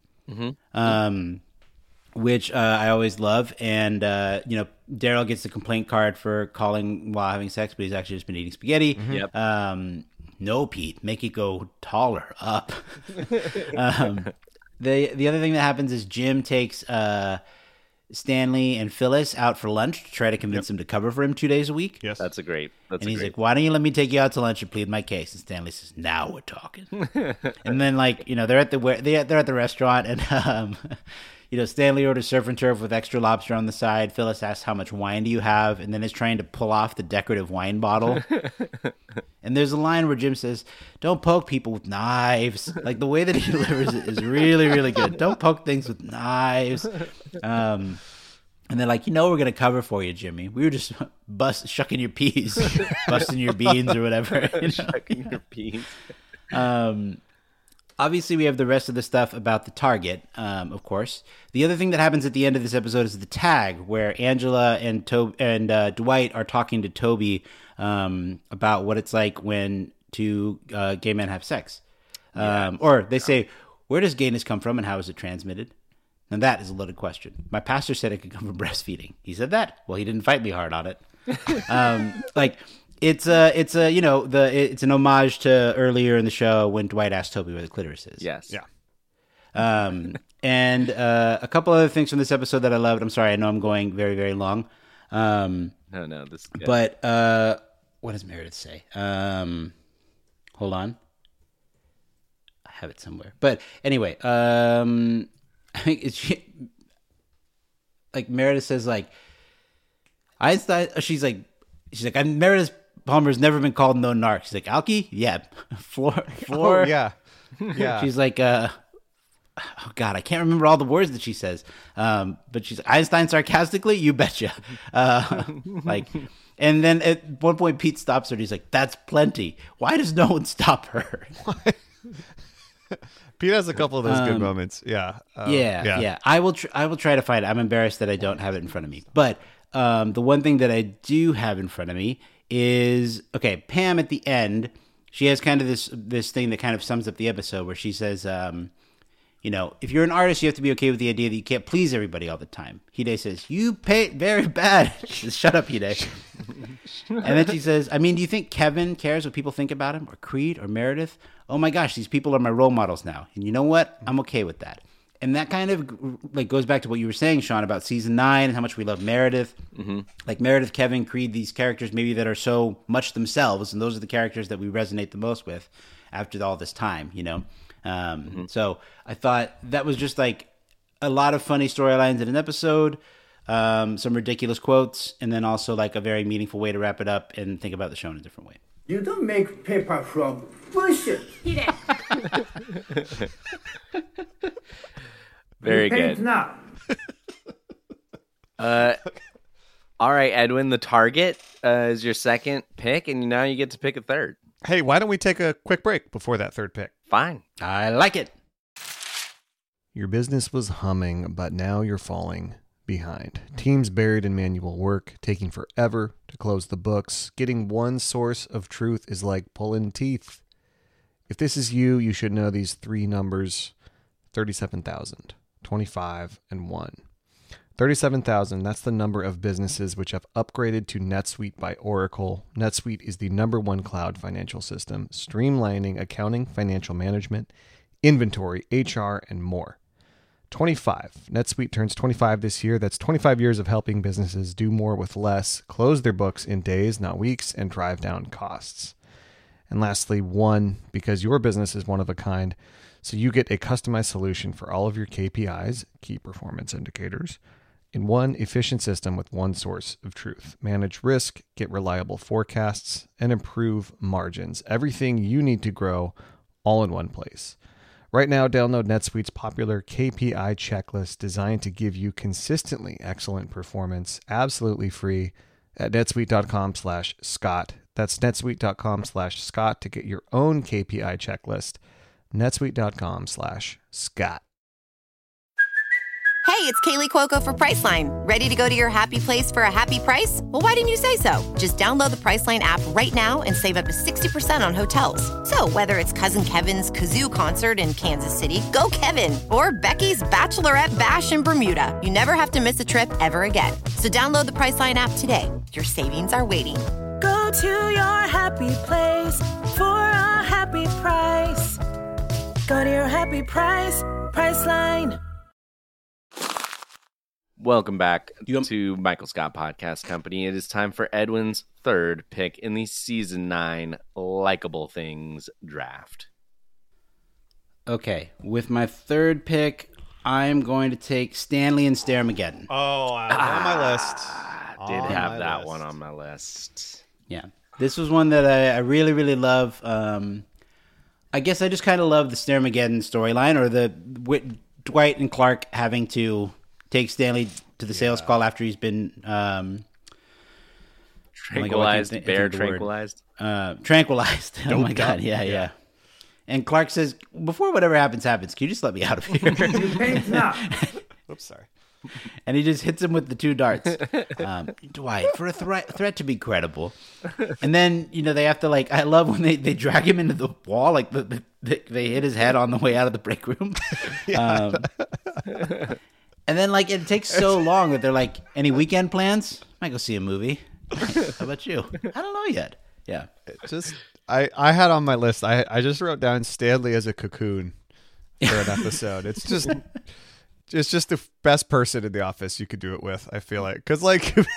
S6: Um, which uh, I always love. And, uh, you know, Daryl gets the complaint card for calling while having sex, but he's actually just been eating spaghetti.
S9: Yep.
S6: Um, no, Pete, make it go taller, up. um, the the other thing that happens is Jim takes uh, Stanley and Phyllis out for lunch to try to convince them to cover for him two days a week.
S7: Yes.
S9: That's a great. That's
S6: And
S9: a
S6: he's
S9: great.
S6: like, why don't you let me take you out to lunch and plead my case? And Stanley says, now we're talking. And then, like, you know, they're at the they're they're at the restaurant, and um, you know, Stanley orders surf and turf with extra lobster on the side. Phyllis asks, how much wine do you have? And then is trying to pull off the decorative wine bottle. And there's a line where Jim says, don't poke people with knives. Like, the way that he delivers it is really, really good. Don't poke things with knives. Um, and they're like, you know, we're going to cover for you, Jimmy. We were just bust, shucking your peas, busting your beans or whatever. You know?
S9: Shucking your peas.
S6: Um, obviously, we have the rest of the stuff about the target, um, of course. The other thing that happens at the end of this episode is the tag, where Angela and to- and uh, Dwight are talking to Toby um, about what it's like when two uh, gay men have sex. Um, or they say, where does gayness come from and how is it transmitted? And that is a loaded question. My pastor said it could come from breastfeeding. He said that. Well, he didn't fight me hard on it. um, like it's a, it's a, you know, the it's an homage to earlier in the show when Dwight asked Toby where the clitoris is.
S9: Yes.
S7: Yeah.
S6: Um, and uh, a couple other things from this episode that I loved. I'm sorry, I know I'm going very, very long. Um,
S9: no, no, this. Is good.
S6: But uh, what does Meredith say? Um, hold on, I have it somewhere. But anyway, um, I think it's like Meredith says, like Einstein. She's like, she's like, I'm Meredith Palmer's never been called no narc. She's like, Alki, yeah, floor, floor,
S7: Oh, yeah, yeah.
S6: She's like, uh. Oh God, I can't remember all the words that she says. Um, but she's Einstein sarcastically, you betcha. Uh, like, and then at one point Pete stops her. And he's like, "That's plenty. Why does no one stop her?"
S7: Pete has a couple of those good
S6: Um,
S7: moments. Yeah. Um,
S6: yeah, yeah,
S7: yeah.
S6: I will. Tr- I will try to find it. I'm embarrassed that I don't have it in front of me. But um, the one thing that I do have in front of me is okay. Pam at the end, she has kind of this this thing that kind of sums up the episode where she says. Um, You know, if you're an artist, you have to be okay with the idea that you can't please everybody all the time. Hide says, you paint very bad. She says, shut up, Hide. And then she says, I mean, do you think Kevin cares what people think about him? Or Creed? Or Meredith? Oh my gosh, these people are my role models now. And you know what? I'm okay with that. And that kind of like goes back to what you were saying, Sean, about season nine and how much we love Meredith.
S9: Mm-hmm.
S6: Like Meredith, Kevin, Creed, these characters maybe that are so much themselves. And those are the characters that we resonate the most with after all this time, you know? Um,
S9: Mm-hmm.
S6: So I thought that was just like a lot of funny storylines in an episode, um, some ridiculous quotes, and then also like a very meaningful way to wrap it up and think about the show in a different way.
S11: You don't make paper from bullshit.
S9: Very
S11: You paint
S9: good.
S11: now.
S9: Uh, all right, Edwin, the target uh, is your second pick, and now you get to pick a third.
S7: Hey, why don't we take a quick break before that third pick?
S9: Fine.
S6: I like it.
S7: Your business was humming, but now you're falling behind. Teams buried in manual work, taking forever to close the books. Getting one source of truth is like pulling teeth. If this is you, you should know these three numbers: thirty-seven thousand, twenty-five, and one. thirty-seven thousand, that's the number of businesses which have upgraded to NetSuite by Oracle. NetSuite is the number one cloud financial system, streamlining accounting, financial management, inventory, H R, and more. twenty-five. NetSuite turns twenty-five this year. That's twenty-five years of helping businesses do more with less, close their books in days, not weeks, and drive down costs. And lastly, one, because your business is one of a kind, so you get a customized solution for all of your K P Is, key performance indicators, in one efficient system with one source of truth. Manage risk, get reliable forecasts, and improve margins. Everything you need to grow all in one place. Right now, download NetSuite's popular K P I checklist designed to give you consistently excellent performance, absolutely free, at netsuite.com slash Scott. That's netsuite.com slash Scott to get your own K P I checklist. netsuite.com slash Scott.
S12: Hey, it's Kaylee Cuoco for Priceline. Ready to go to your happy place for a happy price? Well, why didn't you say so? Just download the Priceline app right now and save up to sixty percent on hotels. So whether it's Cousin Kevin's Kazoo Concert in Kansas City, go Kevin, or Becky's Bachelorette Bash in Bermuda, you never have to miss a trip ever again. So download the Priceline app today. Your savings are waiting.
S13: Go to your happy place for a happy price. Go to your happy price, Priceline.
S9: Welcome back to Michael Scott Podcast Company. It is time for Edwin's third pick in the season nine Likeable Things draft.
S6: Okay, with my third pick, I'm going to take Stanley and Staremageddon.
S7: Oh, I on my list.
S9: Did
S7: On
S9: have
S7: my
S9: that
S7: list.
S9: one on my list.
S6: Yeah, this was one that I, I really, really love. Um, I guess I just kind of love the Staremageddon storyline, or the Whit, Dwight and Clark having to take Stanley to the sales call after he's been um,
S9: Tranquilized,
S6: oh my God,
S9: bear
S6: think of the word.
S9: tranquilized.
S6: Uh, tranquilized. Oh my God, yeah, yeah,
S9: Yeah.
S6: And Clark says, before whatever happens, happens, can you just let me out of here?
S11: You paint now.
S7: Oops, sorry.
S6: and he just hits him with the two darts. Um, Dwight, for a threat threat to be credible. And then, you know, they have to, like, I love when they, they drag him into the wall, like the, the, they hit his head on the way out of the break room. Um, and then, like, it takes so long that they're like, any weekend plans? Might go see a movie. How about you? I don't know yet. Yeah.
S7: It just I, I had on my list, I, I just wrote down Stanley as a cocoon for an episode. It's just it's just the best person in the office you could do it with, I feel like. Because, like, ooh,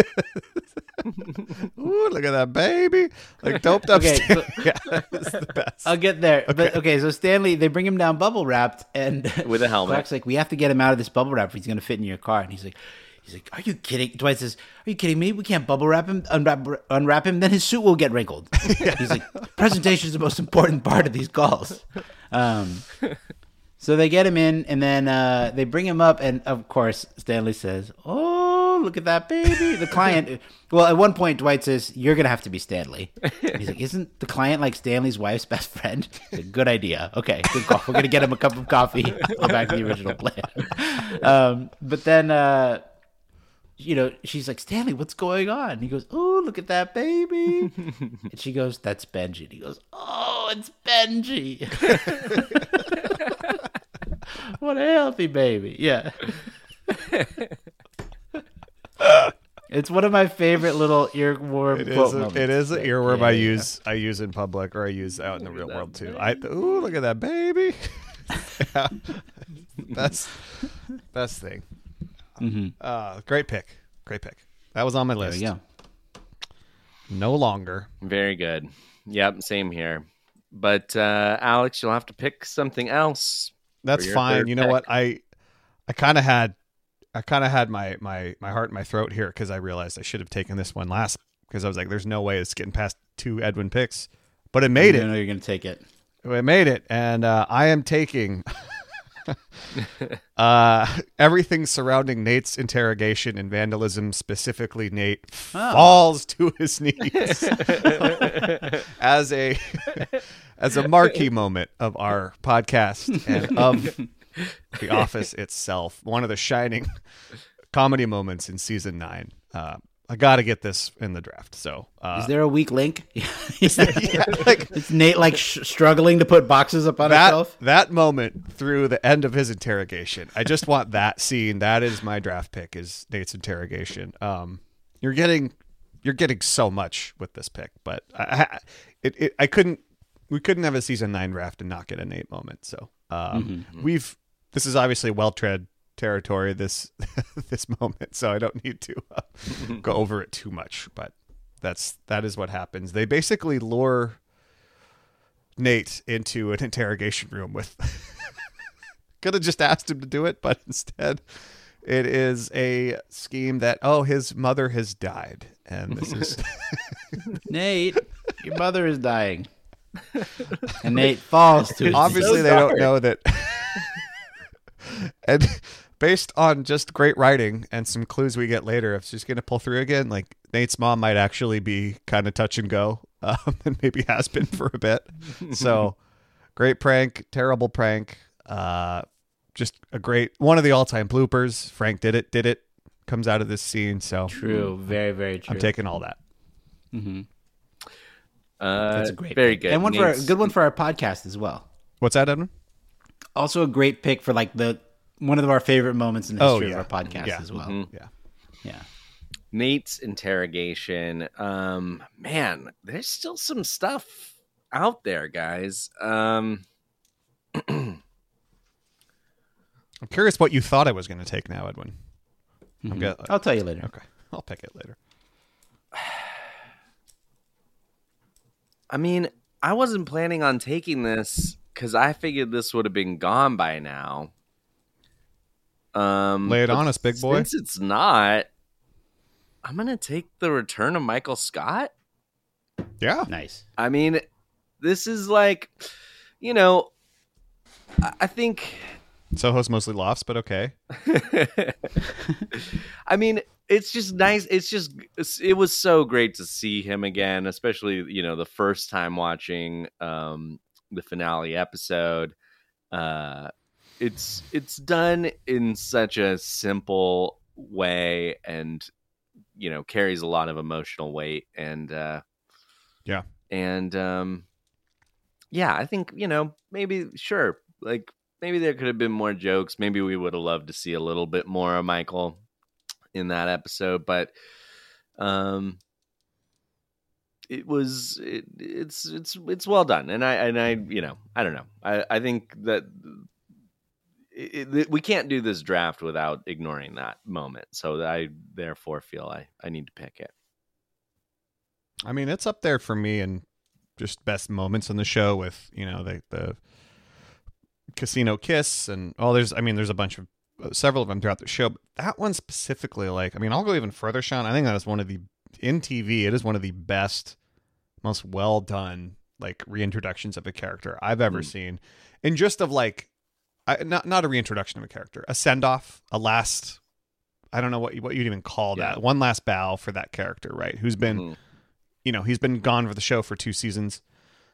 S7: look at that baby. Like, doped up
S6: Okay,
S7: Stanley.
S6: so-
S7: Yeah, it's the best.
S6: I'll get there.
S7: Okay.
S6: But okay, so Stanley, they bring him down bubble wrapped and
S9: With a helmet.
S6: Clark's like, we have to get him out of this bubble wrap or he's gonna fit in your car. And he's like he's like, are you kidding? Dwight says, are you kidding me? We can't bubble wrap him, unwrap unwrap him, then his suit will get wrinkled. He's like, presentation is the most important part of these calls. Um So they get him in, and then uh, they bring him up, and of course, Stanley says, oh, look at that baby. The client, well, at one point, Dwight says, you're going to have to be Stanley. And he's like, isn't the client like Stanley's wife's best friend? He's like, good idea. Okay, good call. We're going to get him a cup of coffee. Go back to the original plan. Um, but then, uh, you know, she's like, Stanley, what's going on? And he goes, oh, look at that baby. And she goes, that's Benji. And he goes, oh, it's Benji. What a healthy baby. Yeah. It's one of my favorite little earworm
S7: It
S6: quote
S7: is, a,
S6: moments.
S7: it is an
S6: Yeah,
S7: earworm
S6: yeah,
S7: I
S6: yeah.
S7: use I use in public, or I use out in the real world too. I ooh, look at that baby. Yeah. Best best thing.
S6: Mm-hmm.
S7: Uh, great pick. Great pick. That was on my list.
S6: There we
S7: No longer.
S9: Very good. Yep, same here. But uh, Alex, you'll have to pick something else.
S7: That's
S9: for your
S7: fine.
S9: third
S7: You know
S9: pick.
S7: what? I I kind of had I kind of had my my my heart in my throat here because I realized I should have taken this one last because I was like, "There's no way it's getting past two Edwin picks," but it made
S6: You
S7: it.
S6: know you're going to take it.
S7: It made it, and uh, I am taking uh, everything surrounding Nate's interrogation and vandalism. Specifically, Nate
S6: Oh.
S7: falls to his knees as a as a marquee moment of our podcast and of The Office itself. One of the shining comedy moments in season nine. Uh, I got to get this in the draft. So, uh,
S6: Is there a weak link?
S7: yeah, like,
S6: It's Nate like sh- struggling to put boxes up on
S7: that,
S6: himself?
S7: that moment through the end of his interrogation. I just want that scene. That is my draft pick, is Nate's interrogation. Um, you're getting you're getting so much with this pick, but I, I, it, it, I couldn't we couldn't have a season nine draft and not get a Nate moment. So um,
S6: Mhm.
S7: we've this is obviously well tread territory this this moment, so I don't need to uh, go over it too much. But that's that is what happens. They basically lure Nate into an interrogation room with. Could have just asked him to do it, but instead, it is a scheme that oh, his mother has died, and this is
S6: Nate, your mother is dying. And Nate falls to his
S7: obviously
S6: knees.
S7: they don't know that. And based on just great writing and some clues we get later, if she's going to pull through again, like Nate's mom might actually be kind of touch and go, um, and maybe has been for a bit. So great prank, terrible prank. Uh, just a great one of the all-time bloopers. Frank did it, did it. Comes out of this scene. So
S6: True, very, very true.
S7: I'm taking all that.
S6: Mm-hmm.
S9: Uh,
S6: That's a great
S9: very
S6: pick.
S9: good.
S6: And one for a
S9: Nate's-
S6: good one for our podcast as well.
S7: What's that, Edwin?
S6: Also a great pick for like the one of our favorite moments in the
S7: Oh,
S6: history
S7: yeah.
S6: of our podcast
S7: Yeah.
S6: as well.
S9: Mhm.
S7: Yeah.
S6: Yeah.
S9: Nate's interrogation. Um, man, there's still some stuff out there, guys. Um,
S7: I'm curious what you thought I was going to take now, Edwin. I'm
S6: Mhm.
S7: gonna-
S6: I'll tell you later.
S7: Okay. I'll pick it later.
S9: I mean, I wasn't planning on taking this because I figured this would have been gone by now. Um,
S7: Lay it
S9: but
S7: on us, big boy.
S9: Since it's not, I'm gonna take the return of Michael Scott.
S7: Yeah.
S6: Nice.
S9: I mean, this is like, you know, I- I think.
S7: Soho's mostly lofts, but okay.
S9: I mean, it's just nice. It's just, it was so great to see him again, especially, you know, the first time watching um, the finale episode. Uh, it's it's done in such a simple way, and you know, carries a lot of emotional weight, and uh,
S7: yeah,
S9: and um, yeah, I think you know maybe sure, like maybe there could have been more jokes. Maybe we would have loved to see a little bit more of Michael in that episode, but um. It was it, it's it's it's well done, and I and I you know I don't know I, I think that it, it, we can't do this draft without ignoring that moment, so I therefore feel I, I need to pick it.
S7: I mean, it's up there for me and just best moments in the show with you know the the casino kiss and oh there's I mean there's a bunch of uh, several of them throughout the show, but that one specifically, like I mean I'll go even further, Sean. I think that is one of the in T V it is one of the best, most well done like reintroductions of a character I've ever mm. seen, and just of like, I, not not a reintroduction of a character, a send off, a last, I don't know what what you'd even call yeah. that, one last bow for that character, right? Who's been, mm. you know, he's been gone for the show for two seasons,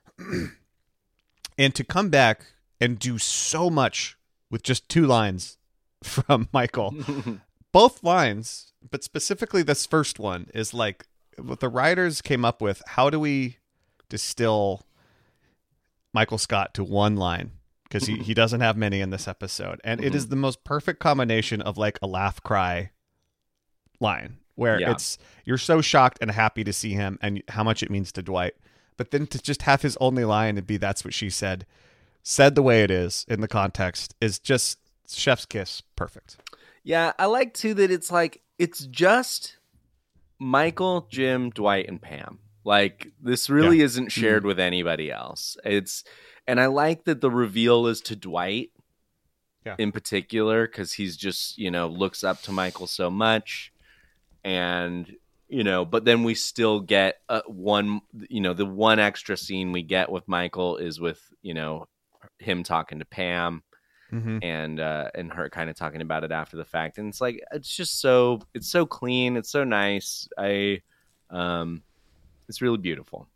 S7: and to come back and do so much with just two lines from Michael, both lines, but specifically this first one is like. What the writers came up with, how do we distill Michael Scott to one line? Because he, he doesn't have many in this episode. And mm-hmm. it is the most perfect combination of like a laugh cry line where yeah. it's you're so shocked and happy to see him and how much it means to Dwight. But then to just have his only line and be that's what she said, said the way it is in the context is just chef's kiss. Perfect.
S9: Yeah, I like too that it's like it's just Michael, Jim, Dwight, and Pam. Like this really yeah. isn't shared mm-hmm. with anybody else. It's and I like that the reveal is to Dwight yeah. in particular because he's just you know looks up to Michael so much, and you know. But then we still get uh, one. You know, the one extra scene we get with Michael is with you know him talking to Pam. Mm-hmm. And uh, and her kind of talking about it after the fact, and it's like it's just so it's so clean, it's so nice. I, um, it's really beautiful.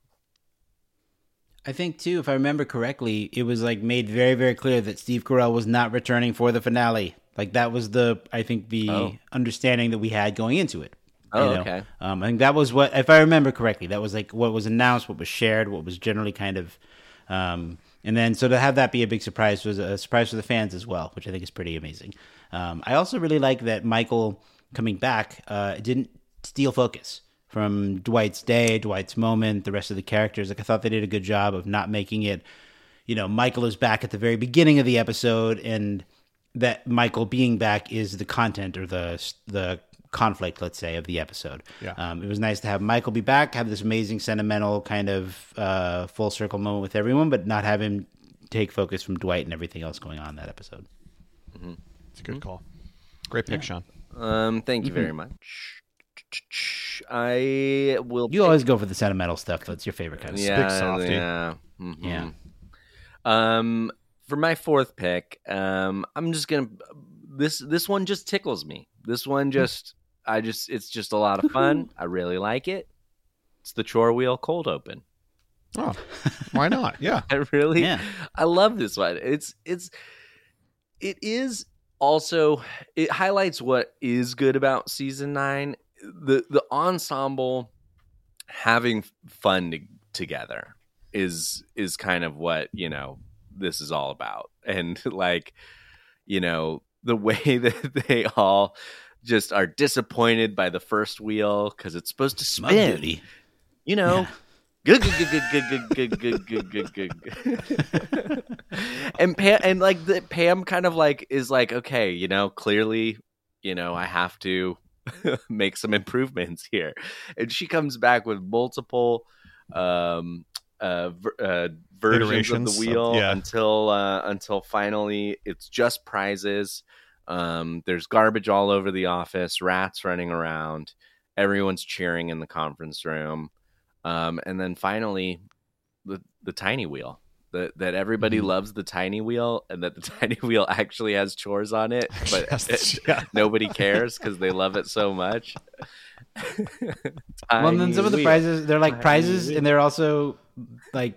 S6: I think too, if I remember correctly, it was like made very very clear that Steve Carell was not returning for the finale. Like that was the I think the oh. understanding that we had going into it.
S9: Oh,
S6: you know?
S9: okay.
S6: Um, I think that was what, if I remember correctly, that was like what was announced, what was shared, what was generally kind of. Um, And then, so to have that be a big surprise was a surprise for the fans as well, which I think is pretty amazing. Um, I also really like that Michael coming back uh, didn't steal focus from Dwight's day, Dwight's moment, the rest of the characters. Like I thought they did a good job of not making it, you know, Michael is back at the very beginning of the episode, and that Michael being back is the content or the the conflict, let's say, of the episode.
S7: Yeah.
S6: Um, it was nice to have Michael be back, have this amazing sentimental kind of uh, full circle moment with everyone, but not have him take focus from Dwight and everything else going on in that episode.
S9: Mm-hmm.
S7: It's a good mm-hmm. call. Great pick, yeah. Sean.
S9: Um, thank you mm-hmm. very much. I will.
S6: You pick... always go for the sentimental stuff. That's your favorite kind of
S9: yeah,
S6: big
S9: softy. Yeah. Mm-hmm. Yeah. Um, for my fourth pick, um, I'm just gonna. This this one just tickles me. This one just. I just, it's just a lot of fun. I really like it. It's the Chore Wheel Cold Open.
S7: Oh, why not? Yeah.
S9: I really,
S6: yeah.
S9: I love this one. It's, it's, it is also, it highlights what is good about season nine. The, the ensemble having fun to, together is, is kind of what, you know, this is all about. And like, you know, the way that they all just are disappointed by the first wheel because it's supposed to spin. You know, good, good, good, good, good, good, good, good, good, good. And Pam, and like the Pam, kind of like is like, okay, you know, clearly, you know, I have to make some improvements here, and she comes back with multiple um, uh, ver- uh, versions Iterations of the wheel
S7: of, yeah.
S9: until uh, until finally it's just prizes. Um, there's garbage all over the office, rats running around, everyone's cheering in the conference room. Um, and then finally the, the tiny wheel that, that everybody mm-hmm. loves the tiny wheel, and that the tiny wheel actually has chores on it, but yes, it, yeah. nobody cares because they love it so much.
S6: Well, and then some of the wheel. prizes, they're like tiny prizes wheel. And they're also like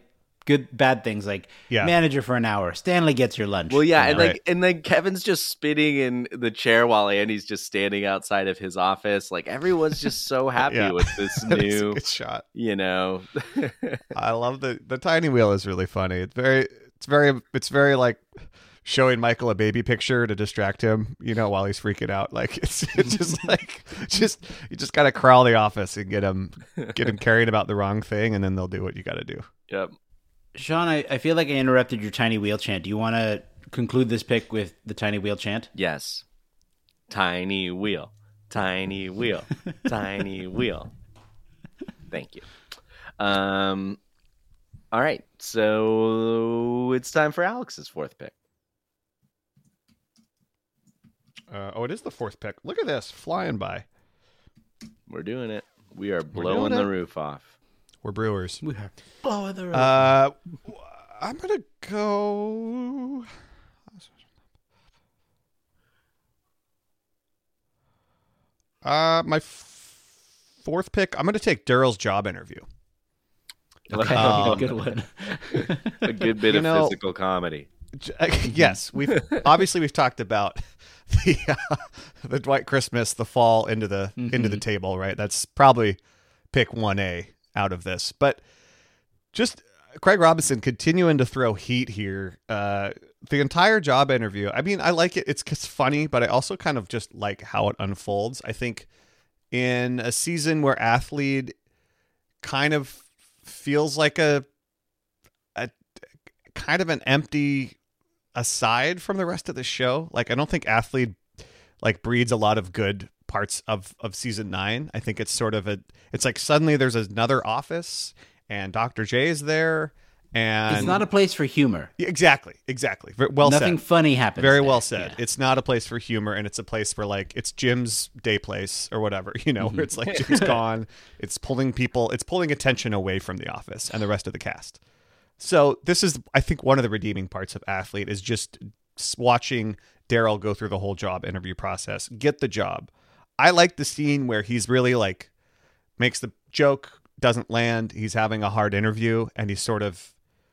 S6: good bad things like
S7: Yeah.
S6: manager for an hour. Stanley gets your lunch.
S9: Well, yeah,
S6: you
S9: and
S6: know?
S9: like, and then Kevin's just spinning in the chair while Andy's just standing outside of his office. Like everyone's just so happy
S7: Yeah.
S9: with this
S7: It's a
S9: new
S7: good shot.
S9: You know,
S7: I love the the tiny wheel is really funny. It's very it's very it's very like showing Michael a baby picture to distract him, you know, while he's freaking out. Like it's, it's just like just you just gotta crawl the office and get him get him carrying about the wrong thing, and then they'll do what you got to do.
S9: Yep.
S6: Sean, I, I feel like I interrupted your tiny wheel chant. Do you want to conclude this pick with the tiny wheel chant?
S9: Yes. Tiny wheel, tiny wheel, tiny wheel. Thank you. Um. All right, so it's time for Alex's fourth pick.
S7: Uh, oh, it is the fourth pick. Look at this flying by.
S9: We're doing it. We are
S7: We're
S9: blowing
S7: doing
S9: the
S7: it.
S9: roof off.
S7: We're brewers.
S6: We are blowing the roof.
S7: Uh, I'm gonna go. Uh, my f- fourth pick. I'm gonna take Daryl's job interview.
S6: Okay,
S7: Um,
S6: good one.
S9: A good bit
S7: You
S9: of
S7: know,
S9: physical comedy.
S7: Yes, we've obviously we've talked about the uh, the Dwight Christmas, the fall into the
S6: Mm-hmm.
S7: into the table, right? That's probably pick one A out of this, but just Craig Robinson continuing to throw heat here. Uh, the entire job interview. I mean, I like it. It's, it's funny, but I also kind of just like how it unfolds. I think in a season where Athlete kind of feels like a a kind of an empty aside from the rest of the show. Like I don't think Athlete like breeds a lot of good parts of of season nine. I think it's sort of a it's like suddenly there's another office and Doctor J is there and
S6: It's not a place for humor.
S7: Yeah, exactly, exactly. Very well
S6: Nothing
S7: said.
S6: funny happens
S7: Very
S6: there.
S7: well said.
S6: Yeah.
S7: It's not a place for humor, and it's a place for like it's Jim's day place or whatever, you know, where it's like Jim's gone. It's pulling people. It's pulling attention away from the office and the rest of the cast. So this is, I think, one of the redeeming parts of Athlete is just watching Daryl go through the whole job interview process, get the job. I like the scene where he's really like makes the joke, doesn't land. He's having a hard interview, and he's sort of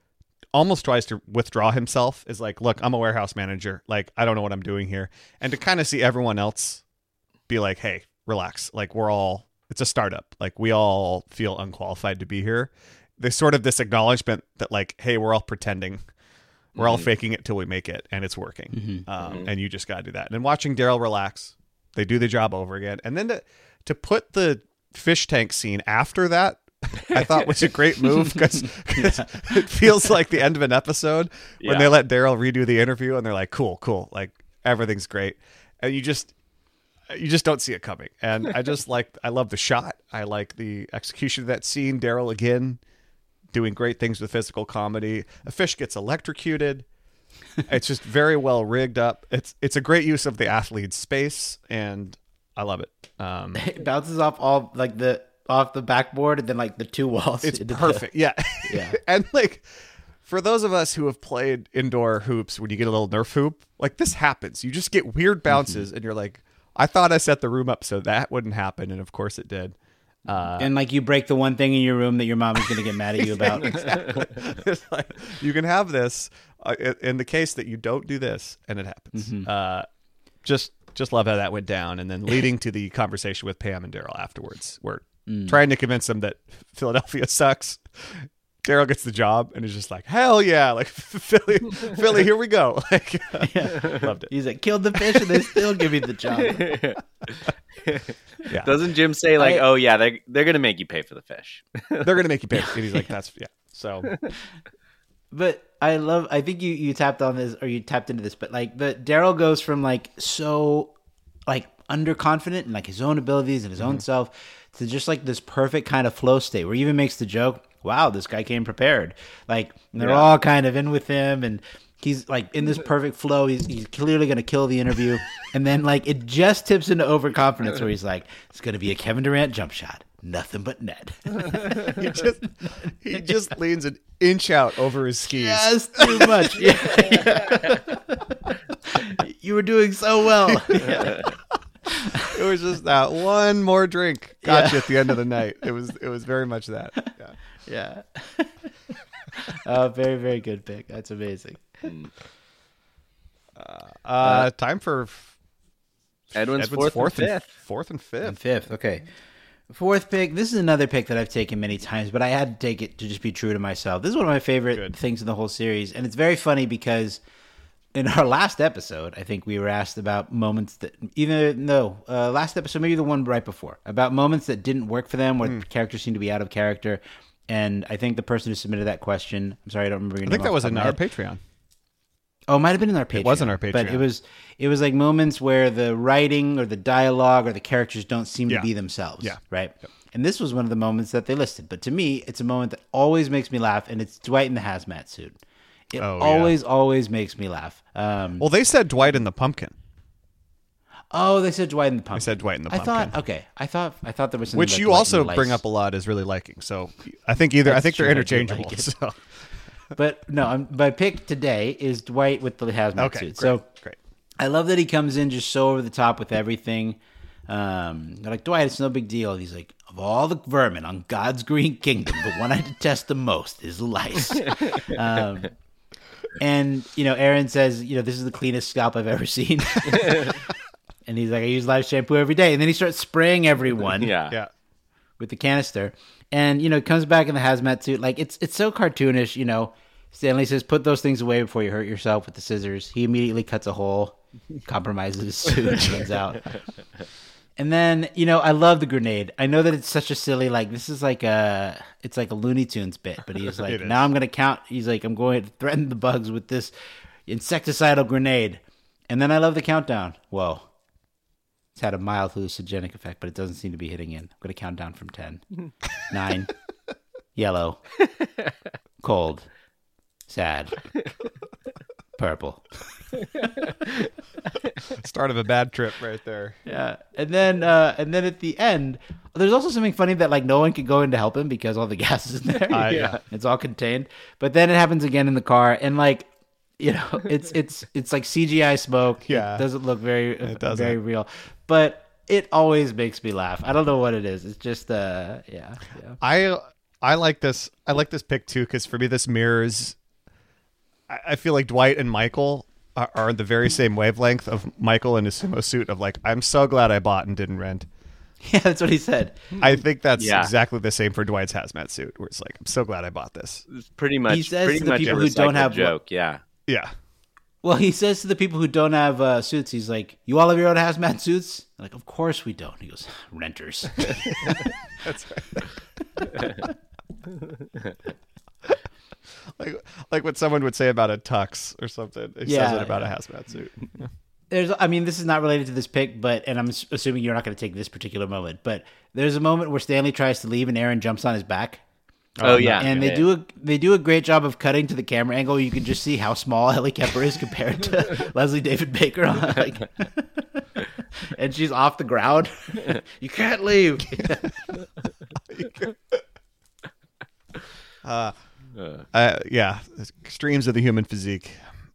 S7: almost tries to withdraw himself. Is like, look, I'm a warehouse manager. Like, I don't know what I'm doing here. And to kind of see everyone else be like, hey, relax. Like, we're all, it's a startup. Like, we all feel unqualified to be here. There's sort of this acknowledgement that like, hey, we're all pretending. We're all
S6: Mhm.
S7: faking it till we make it, and it's working.
S6: Mhm.
S7: Um,
S6: Mhm.
S7: And you just got to do that. And then watching Daryl relax, they do the job over again. And then to, to put the fish tank scene after that, I thought was a great move because it feels like the end of an episode when
S9: Yeah.
S7: they let Daryl redo the interview and they're like, cool, cool. Like everything's great. And you just, you just don't see it coming. And I just like, I love the shot. I like the execution of that scene. Daryl again doing great things with physical comedy. A fish gets electrocuted. It's just very well rigged up. It's, it's a great use of the athlete's space and I love it. Um,
S6: It bounces off all like the off the backboard and then like the two walls.
S7: It's
S6: into the-
S7: perfect. Yeah.
S6: Yeah.
S7: And like for those of us who have played indoor hoops, when you get a little Nerf hoop, like this happens. You just get weird bounces
S6: Mm-hmm.
S7: and you're like, I thought I set the room up so that wouldn't happen. And of course it did. Uh,
S6: and like you break the one thing in your room that your mom is going to get mad at you about.
S7: Exactly. It's like, you can have this uh, in- in the case that you don't do this and it happens.
S6: Mhm.
S7: Uh, just, just love how that went down. And then leading to the conversation with Pam and Daryl afterwards, where
S6: Mm.
S7: trying to convince them that Philadelphia sucks. Daryl gets the job and is just like, hell yeah, like Philly, Philly, here we go. Like, uh,
S6: Yeah.
S7: loved it.
S6: He's like, killed the fish and they still give me the job.
S7: Yeah.
S9: Doesn't Jim say like,
S6: I-
S9: oh yeah, they're they're gonna make you pay for the fish?
S7: They're gonna make you pay. And he's like, that's yeah. So
S6: But I love, I think you, you tapped on this or you tapped into this, but like the Daryl goes from like so like underconfident in like his own abilities and his own self to just like this perfect kind of flow state where he even makes the joke, wow, this guy came prepared. Like they're
S9: Yeah.
S6: all kind of in with him and he's like in this perfect flow. He's, he's clearly going to kill the interview. And then like it just tips into overconfidence where he's like, it's going to be a Kevin Durant jump shot. Nothing but net.
S7: he just he just leans an inch out over his skis.
S6: Just too much. Yeah, yeah. You were doing so well. Yeah.
S7: It was just that one more drink got
S6: Yeah.
S7: you at the end of the night. It was it was very much that. Yeah.
S6: Yeah. uh, very, very good pick. That's amazing.
S7: Uh, uh, time for
S9: Edwin's,
S7: Edwin's
S9: fourth,
S7: fourth
S9: and
S7: and
S9: fifth.
S7: Fourth and fifth.
S6: And fifth, okay. Fourth pick. This is another pick that I've taken many times, but I had to take it to just be true to myself. This is one of my favorite
S7: Good.
S6: things in the whole series, and it's very funny because in our last episode, I think we were asked about moments that either no, uh, last episode, maybe the one right before, about moments that didn't work for them, where
S7: Hmm.
S6: the characters seemed to be out of character. And I think the person who submitted that question, I'm sorry, I don't remember your
S7: I
S6: name.
S7: think that
S6: off
S7: was
S6: the top
S7: in
S6: of my
S7: our
S6: head.
S7: Patreon.
S6: Oh, it might have been in our Patreon.
S7: It was in our
S6: But
S7: Patreon.
S6: it was it was like moments where the writing or the dialogue or the characters don't seem
S7: Yeah.
S6: to be themselves.
S7: Yeah.
S6: Right? And this was one of the moments that they listed. But to me, it's a moment that always makes me laugh, and it's Dwight in the hazmat suit. It
S7: Oh, yeah.
S6: always, always makes me laugh. Um,
S7: Well, they said Dwight in the pumpkin.
S6: oh, they said Dwight in the pumpkin.
S7: They said Dwight in the
S6: I
S7: pumpkin.
S6: thought, okay, I thought I thought there was something
S7: Which
S6: like
S7: you
S6: Dwight in
S7: also
S6: the
S7: bring
S6: lice.
S7: up a lot as really liking. So I think either I
S6: That's
S7: think they're
S6: true, I do
S7: interchangeable.
S6: like it.
S7: So.
S6: But no, I'm, my pick today is Dwight with the hazmat
S7: Okay,
S6: suit.
S7: great,
S6: So
S7: great.
S6: I love that he comes in just so over the top with everything. Um, they're like, Dwight, it's no big deal. He's like, of all the vermin on God's green kingdom, the one I detest the most is lice. um, and, you know, Aaron says, you know, this is the cleanest scalp I've ever seen. And he's like, I use live shampoo every day. And then he starts spraying everyone.
S9: Yeah.
S7: Yeah.
S6: With the canister. And, you know, comes back in the hazmat suit. Like, it's it's so cartoonish, you know. Stanley says, put those things away before you hurt yourself with the scissors. He immediately cuts a hole, compromises his suit, runs out. And then, you know, I love the grenade. I know that it's such a silly, like, this is like a, it's like a Looney Tunes bit. But he's like,
S7: It is.
S6: now I'm going to count. He's like, I'm going to threaten the bugs with this insecticidal grenade. And then I love the countdown. Whoa. It's had a mild hallucinogenic effect, but it doesn't seem to be hitting in. I'm going to count down from ten. Nine. Yellow. Cold. Sad. Purple.
S7: Start of a bad trip right there.
S6: Yeah. And then uh, and then at the end, there's also something funny that like no one could go in to help him because all the gas is in there.
S7: Uh, yeah.
S6: It's all contained. But then it happens again in the car, and like, you know, it's it's it's like C G I smoke.
S7: Yeah.
S6: It doesn't look very
S7: It doesn't.
S6: very real. But it always makes me laugh. I don't know what it is. It's just uh yeah. yeah.
S7: I I like this. I like this pick too because for me this mirrors. I, I feel like Dwight and Michael are, are the very same wavelength of Michael in his sumo suit of like I'm so glad I bought and didn't rent.
S6: Yeah, that's what he said.
S7: I think that's
S9: Yeah.
S7: exactly the same for Dwight's hazmat suit, where it's like I'm so glad I bought this.
S9: It's pretty much,
S6: He says
S9: pretty
S6: to the
S9: much
S6: people
S9: a
S6: who don't
S9: recycled
S6: have-
S9: joke. Yeah.
S7: Yeah,
S6: Well, he says to the people who don't have uh, suits, he's like, "You all have your own hazmat suits?" They're like, "Of course we don't." He goes, "Renters."
S7: that's right. like like what someone would say about a tux or something. He
S6: Yeah,
S7: says it about
S6: yeah.
S7: a hazmat suit.
S6: There's, I mean, this is not related to this pick, but and I'm s- assuming you're not going to take this particular moment, but there's a moment where Stanley tries to leave and Aaron jumps on his back.
S9: Oh, yeah.
S6: and
S9: yeah,
S6: they do a they do a great job of cutting to the camera angle. You can just see how small Ellie Kemper is compared to Leslie David Baker. Like, and she's off the ground. You can't leave.
S7: Uh, uh, yeah, extremes of the human physique.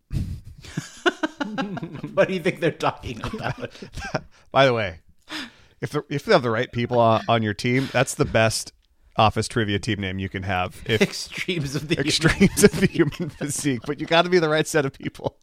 S6: What do you think they're talking about?
S7: By the way, if the, if you have the right people on, on your team, that's the best office trivia team name you can have. If
S6: Extremes of the
S7: extremes of the human physique, but you got to be the right set of people.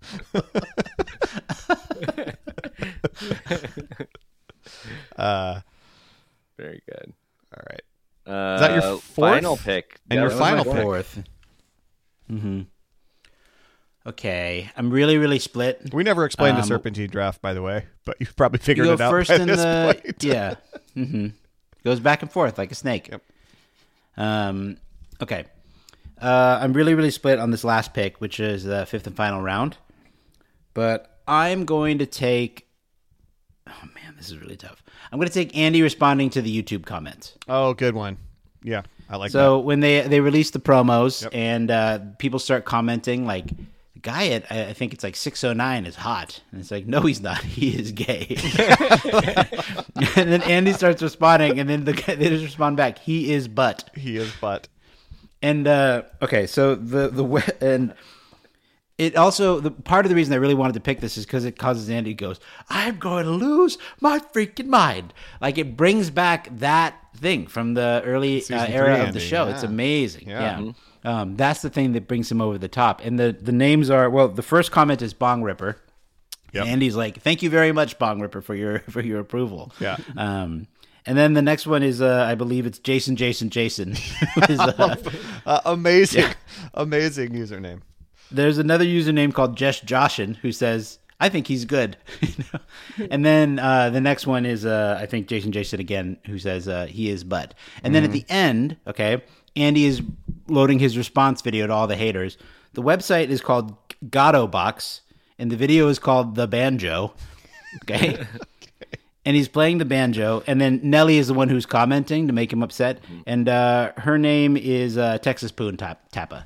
S7: uh,
S9: Very good.
S7: all right.
S9: Uh,
S7: Is that your fourth?
S9: final pick?
S7: And
S9: Yeah,
S7: your
S9: that was my
S7: final
S9: fourth.
S7: pick?
S6: Fourth. Mm-hmm. Okay, I'm really, really split.
S7: We never explained
S6: Um,
S7: the serpentine draft, by the way, but you've probably
S6: You
S7: figured
S6: go
S7: it out
S6: first
S7: by
S6: in
S7: this
S6: the
S7: point.
S6: yeah. Mm-hmm. Goes back and forth like a snake.
S7: Yep.
S6: Um. Okay. Uh, I'm really, really split on this last pick, which is the fifth and final round. But I'm going to take. Oh man, this is really tough. I'm going to take Andy responding to the YouTube comments.
S7: Oh, good one. Yeah, I like
S6: so
S7: that.
S6: when they they release the promos
S7: Yep.
S6: and uh, people start commenting like, the guy at I I think it's like six oh nine is hot, and it's like, no, he's not. He is gay. And then Andy starts responding, and then the guy, they just respond back, he is butt.
S7: He is butt.
S6: And uh, okay, so the the we- and it also the part of the reason I really wanted to pick this is because it causes Andy to goes, I'm going to lose my freaking mind. Like it brings back that thing from the early uh,
S7: Season
S6: era
S7: three,
S6: of
S7: Andy,
S6: the show.
S7: yeah.
S6: It's amazing.
S7: Yeah.
S6: Yeah.
S7: Mhm.
S6: Um, that's the thing that brings him over the top. And the, the names are, well, the first comment is Bong Ripper. Yep. And Andy's like, thank you very much, Bong Ripper, for your for your approval.
S7: Yeah.
S6: Um, and then the next one is, uh, I believe it's Jason, Jason, Jason. is, uh,
S7: uh, amazing,
S6: yeah.
S7: amazing username.
S6: There's another username called Jesh Joshin who says, I think he's good. You know? And then uh, the next one is, uh, I think, Jason Jason again, who says uh, he is Bud. And then mm. at the end, okay, Andy is loading his response video to all the haters. The website is called GottoBox, and the video is called The Banjo. Okay? okay. And he's playing the banjo, and then Nelly is the one who's commenting to make him upset. And uh, her name is uh, Texas Poon Tap- Tappa.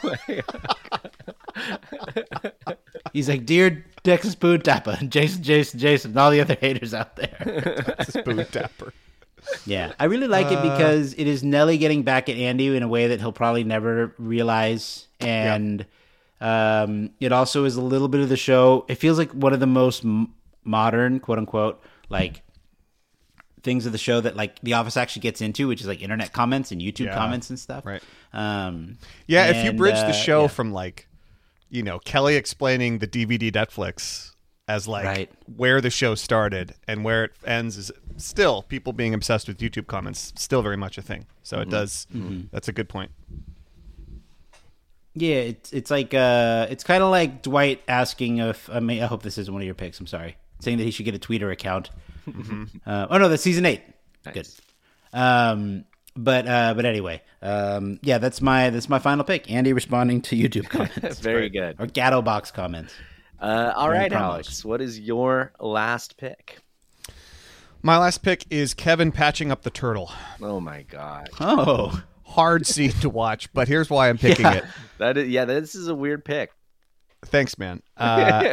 S6: He's like, dear Texas Poon Tappa, Jason, Jason, Jason, and all the other haters out there.
S7: Texas Poon Tapper.
S6: Yeah, I really like it because it is Nelly getting back at Andy in a way that he'll probably never realize. And yeah. um, it also is a little bit of the show. It feels like one of the most m- modern, quote unquote, like things of the show that like The Office actually gets into, which is like internet comments and YouTube yeah. comments and stuff.
S7: Right.
S6: Um,
S7: yeah,
S6: and,
S7: if you bridge
S6: uh,
S7: the show
S6: yeah.
S7: from like, you know, Kelly explaining the D V D Netflix as like
S6: right.
S7: where the show started and where it ends is still people being obsessed with YouTube comments, still very much a thing. So mm-hmm. it does. Mm-hmm. That's a good point.
S6: Yeah, it's it's like uh, it's kind of like Dwight asking if I mean I hope this isn't one of your picks. I'm sorry, saying that he should get a Twitter account. Mm-hmm. Uh, oh no, that's season eight. Nice. Good. Um, but uh, but anyway, um, yeah, that's my that's my final pick. Andy responding to YouTube comments.
S9: Very good.
S6: Or GattoBox comments.
S9: Uh, all right, Alex, what is your last pick?
S7: My last pick is Kevin patching up the turtle.
S9: Oh my god.
S6: Oh.
S7: Hard scene to watch, but here's why I'm picking
S9: yeah.
S7: it.
S9: That is, yeah, this is a weird pick.
S7: Thanks, man. Uh,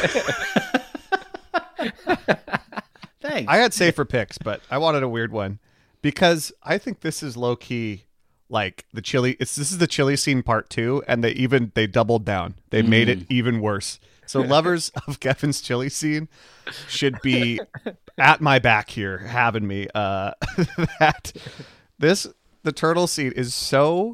S6: Thanks.
S7: I had safer picks, but I wanted a weird one because I think this is low key like the chili. It's this is the chili scene part two, and they even they doubled down. They mm. made it even worse. So lovers of Kevin's chili scene should be at my back here having me. Uh, that this. The turtle scene is so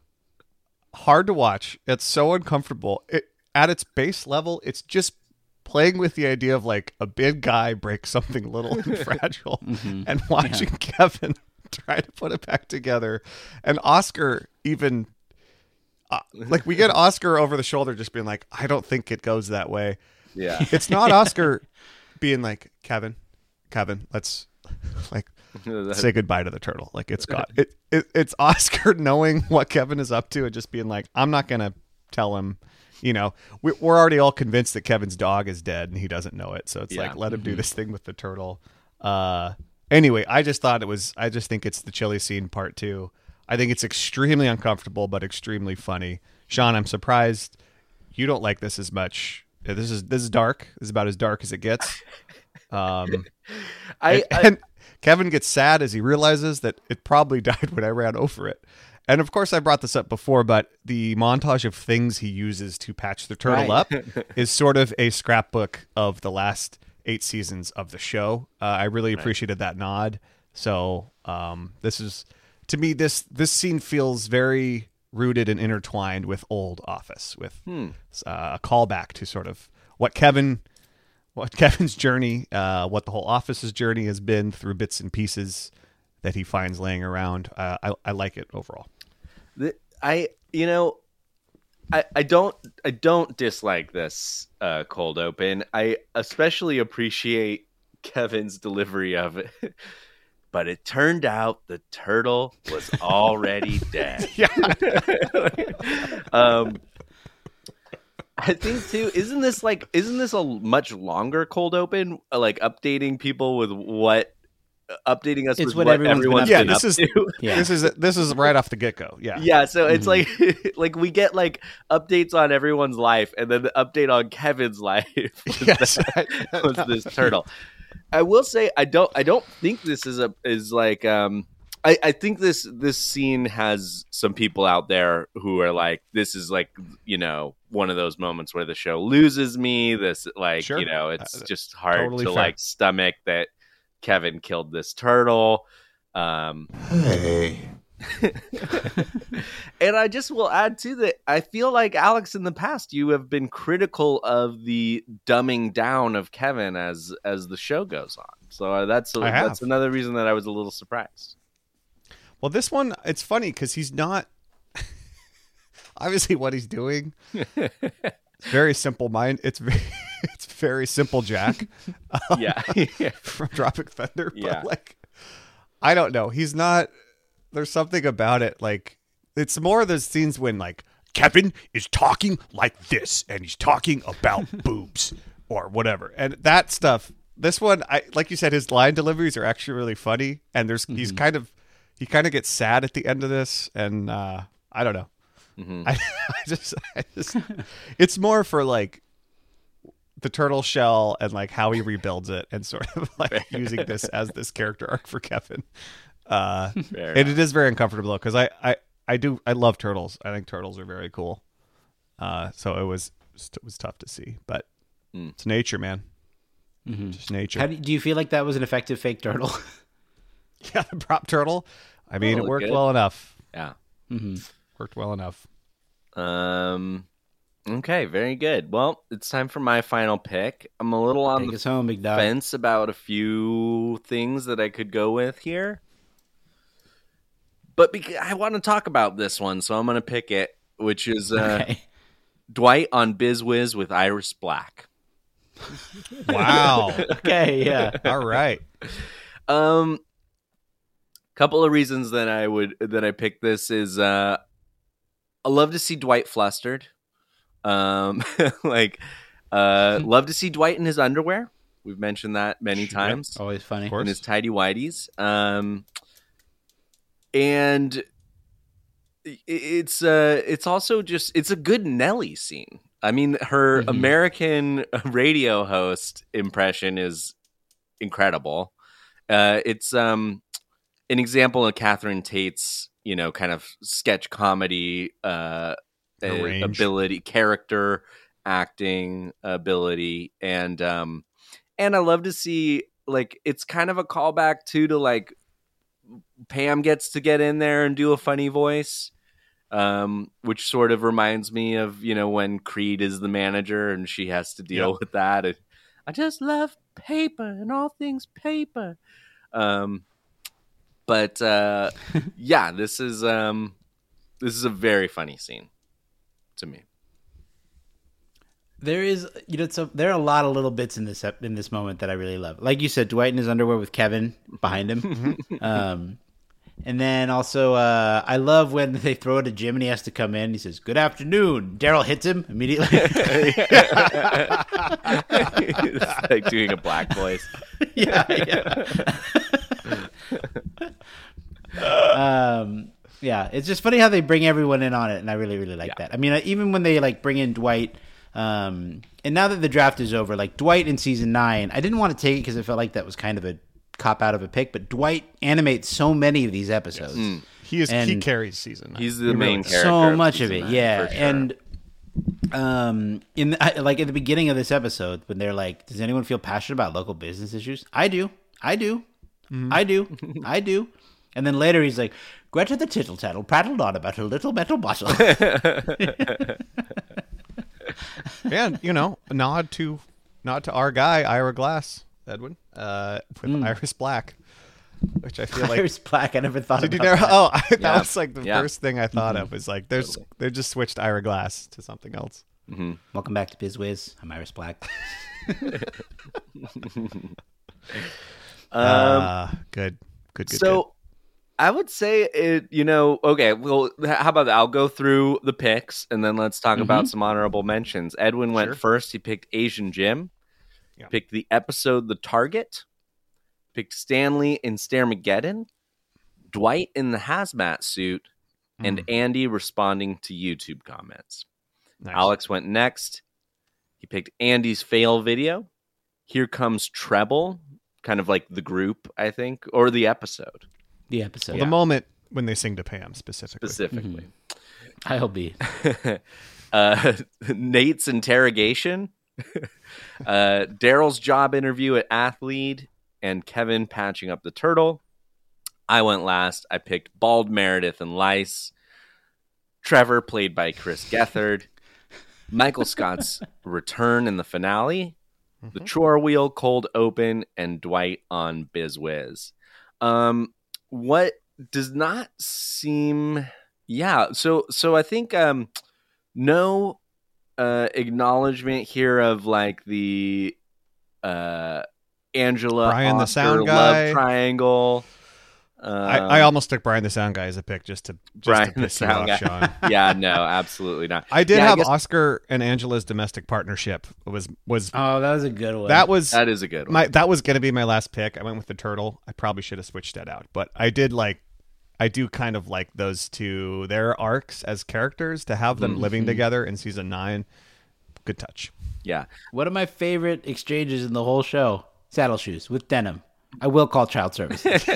S7: hard to watch. It's so uncomfortable. It, at its base level, it's just playing with the idea of like a big guy breaks something little and fragile mm-hmm. and watching yeah. Kevin try to put it back together. And Oscar even, uh, like we get Oscar over the shoulder just being like, I don't think it goes that way.
S9: Yeah.
S7: It's not Oscar being like, Kevin, Kevin, let's like, say goodbye to the turtle. Like it's got it, it. It's Oscar knowing what Kevin is up to and just being like, I'm not gonna tell him. You know, we, we're already all convinced that Kevin's dog is dead and he doesn't know it. So it's yeah. like, let him do this thing with the turtle. Uh, anyway, I just thought it was. I just think it's the chili scene part two. I think it's extremely uncomfortable but extremely funny. Sean, I'm surprised you don't like this as much. This is this is dark. This is about as dark as it gets. Um,
S9: I.
S7: and,
S9: I
S7: and, Kevin gets sad as he realizes that it probably died when I ran over it. And of course, I brought this up before, but the montage of things he uses to patch the turtle
S6: right.
S7: up is sort of a scrapbook of the last eight seasons of the show. Uh, I really right. appreciated that nod. So um, this is, to me, this this scene feels very rooted and intertwined with old Office, with hmm. uh, a callback to sort of what Kevin... what Kevin's journey, uh, what the whole Office's journey has been through bits and pieces that he finds laying around. Uh, I, I like it overall.
S9: The, I, you know, I, I don't, I don't dislike this uh, cold open. I especially appreciate Kevin's delivery of it. But it turned out the turtle was already dead.
S7: Yeah.
S9: um, I think too. Isn't this like? Isn't this a much longer cold open? Like updating people with what, updating us
S6: it's
S9: with
S6: what,
S9: what
S6: everyone's,
S9: everyone's
S7: yeah,
S9: been
S7: this
S9: up
S7: is,
S9: to.
S7: Yeah, this is this is right off the get go. Yeah,
S9: yeah. So it's
S7: mm-hmm.
S9: like like we get like updates on everyone's life, and then the update on Kevin's life was,
S7: yes,
S9: that, was this turtle. I will say I don't I don't think this is a is like um. I, I think this this scene has some people out there who are like, this is like, you know, one of those moments where the show loses me. This like,
S7: sure.
S9: you know, it's uh, just hard
S7: totally
S9: to
S7: fair.
S9: like stomach that Kevin killed this turtle. Um,
S14: hey,
S9: And I just will add to that. I feel like, Alex, in the past, you have been critical of the dumbing down of Kevin as as the show goes on. So uh, that's a, that's another reason that I was a little surprised.
S7: Well, this one, it's funny because he's not obviously what he's doing. It's very simple mind. It's very, it's very simple Jack. Um,
S9: yeah.
S7: From Tropic Thunder. But
S9: Yeah.
S7: like, I don't know. He's not, there's something about it. Like, it's more of those scenes when like Kevin is talking like this and he's talking about boobs or whatever. And that stuff, this one, I like you said, his line deliveries are actually really funny. And there's, mm-hmm. he's kind of, he kind of gets sad at the end of this. And uh, I don't know. Mm-hmm. I, I just, I just, it's more for like the turtle shell and like how he rebuilds it and sort of like using this as this character arc for Kevin. Uh, and enough. It is very uncomfortable because I, I, I do, I love turtles. I think turtles are very cool. Uh, so it was, it was tough to see, but mm. it's nature, man. Mm-hmm. Just nature.
S6: How do, do you feel like that was an effective fake turtle?
S7: Yeah, the prop turtle. I mean,
S9: oh,
S7: it worked
S9: good.
S7: well enough.
S9: Yeah.
S6: Mm-hmm.
S7: Worked well enough.
S9: Um. Okay, very good. Well, it's time for my final pick. I'm a little on
S6: Take
S9: the
S6: us home, big dog.
S9: fence about a few things that I could go with here, but because I want to talk about this one, so I'm going to pick it, which is uh,
S6: Okay.
S9: Dwight on Biz Wiz with Iris Black.
S7: Wow.
S6: Okay, yeah.
S7: All right.
S9: Um, couple of reasons that I would that I picked this is uh, I love to see Dwight flustered. Um, like, uh, love to see Dwight in his underwear. We've mentioned that many
S6: Sure.
S9: times.
S6: Always funny.
S9: In his tidy whities. Um, and it- it's uh, it's also just it's a good Nelly scene. I mean, her
S6: Mhm.
S9: American radio host impression is incredible. Uh, it's um, an example of Catherine Tate's, you know, kind of sketch comedy uh,
S7: Her
S9: uh,
S7: range.
S9: ability, character acting ability, and um, and I love to see, like, it's kind of a callback too to like Pam gets to get in there and do a funny voice. Um, which sort of reminds me of, you know, when Creed is the manager and she has to deal
S7: Yep.
S9: with that. And I just love paper and all things paper. Um, but uh, yeah, this is um, this is a very funny scene to me.
S6: There is, you know, so there are a lot of little bits in this ep- in this moment that I really love. Like you said, Dwight in his underwear with Kevin behind him. um, and then also, uh, I love when they throw it at Jim and he has to come in. He says, "Good afternoon." Daryl hits him immediately.
S9: It's like doing a black voice.
S6: yeah, yeah. um, yeah, it's just funny how they bring everyone in on it, and I really, really like
S9: Yeah.
S6: that. I mean, even when they like bring in Dwight, um, and now that the draft is over, like Dwight in season nine, I didn't want to take it because I felt like that was kind of a cop out of a pick, but Dwight animates so many of these episodes.
S9: Mm.
S7: He is. he
S6: And-
S7: carries season.
S9: He's the main character.
S6: So
S9: of
S6: much of
S9: season
S6: it,
S9: nine,
S6: yeah.
S9: for sure.
S6: And um, in the, I- like at the beginning of this episode, when they're like, "Does anyone feel passionate about local business issues?" I do, I do, I do, I do. And then later he's like, "Greta the tittle tattle prattled on about her little metal bottle."
S7: And you know, a nod to nod to our guy Ira Glass, Edwin, uh, with
S6: Mm.
S7: Iris Black, which I feel like.
S6: Iris Black. I never thought
S7: Did you
S6: about
S7: never?
S6: that.
S7: Oh, I, that
S9: Yeah.
S7: was like the
S9: Yeah.
S7: first thing I thought
S6: Mhm.
S7: of. Was like, there's
S9: Totally.
S7: they just switched Ira Glass to something else.
S9: Mm-hmm.
S6: Welcome back to BizWiz. I'm Iris Black.
S9: Um,
S7: uh, good, good, good.
S9: so I would say it, you know, okay, well, h- how about that? I'll go through the picks and then let's talk about some honorable mentions. Edwin went
S7: Sure.
S9: first. He picked Asian Jim.
S7: Yeah.
S9: Picked the episode The Target. Picked Stanley in Stairmageddon. Dwight in the hazmat suit. And Andy responding to YouTube comments.
S7: Nice.
S9: Alex went next. He picked Andy's fail video. Here Comes Treble, kind of like the group, I think, or the episode
S6: The episode.
S7: Well, the moment when they sing to Pam specifically.
S9: specifically.
S6: I'll be.
S9: uh, Nate's interrogation, uh, Daryl's job interview at Athlete, and Kevin patching up the turtle. I went last. I picked Bald Meredith and Lice. Trevor, played by Chris Gethard. Michael Scott's return in the finale. Mm-hmm. The Chore Wheel cold open, and Dwight on Biz Wiz. Um, what does not seem... Yeah, so so I think um, no uh, acknowledgement here of like the uh, Angela
S7: Brian the
S9: Oscar
S7: sound guy
S9: love triangle. Um,
S7: I, I almost took Brian the sound guy as a pick just to just
S9: Brian
S7: to
S9: the
S7: piss you
S9: sound
S7: off,
S9: guy.
S7: Sean.
S9: Yeah, no, absolutely not.
S7: I did
S9: yeah,
S7: have
S9: I guess...
S7: Oscar and Angela's domestic partnership was was
S6: Oh, that was a good one.
S7: that was
S9: that is a good one.
S7: My that was going to be my last pick. I went with the turtle. I probably should have switched that out, but I did like. I do kind of like those two, their arcs as characters, to have them mm-hmm. living together in season nine. Good touch.
S9: Yeah.
S6: One of my favorite exchanges in the whole show, saddle shoes with denim. I will call child services.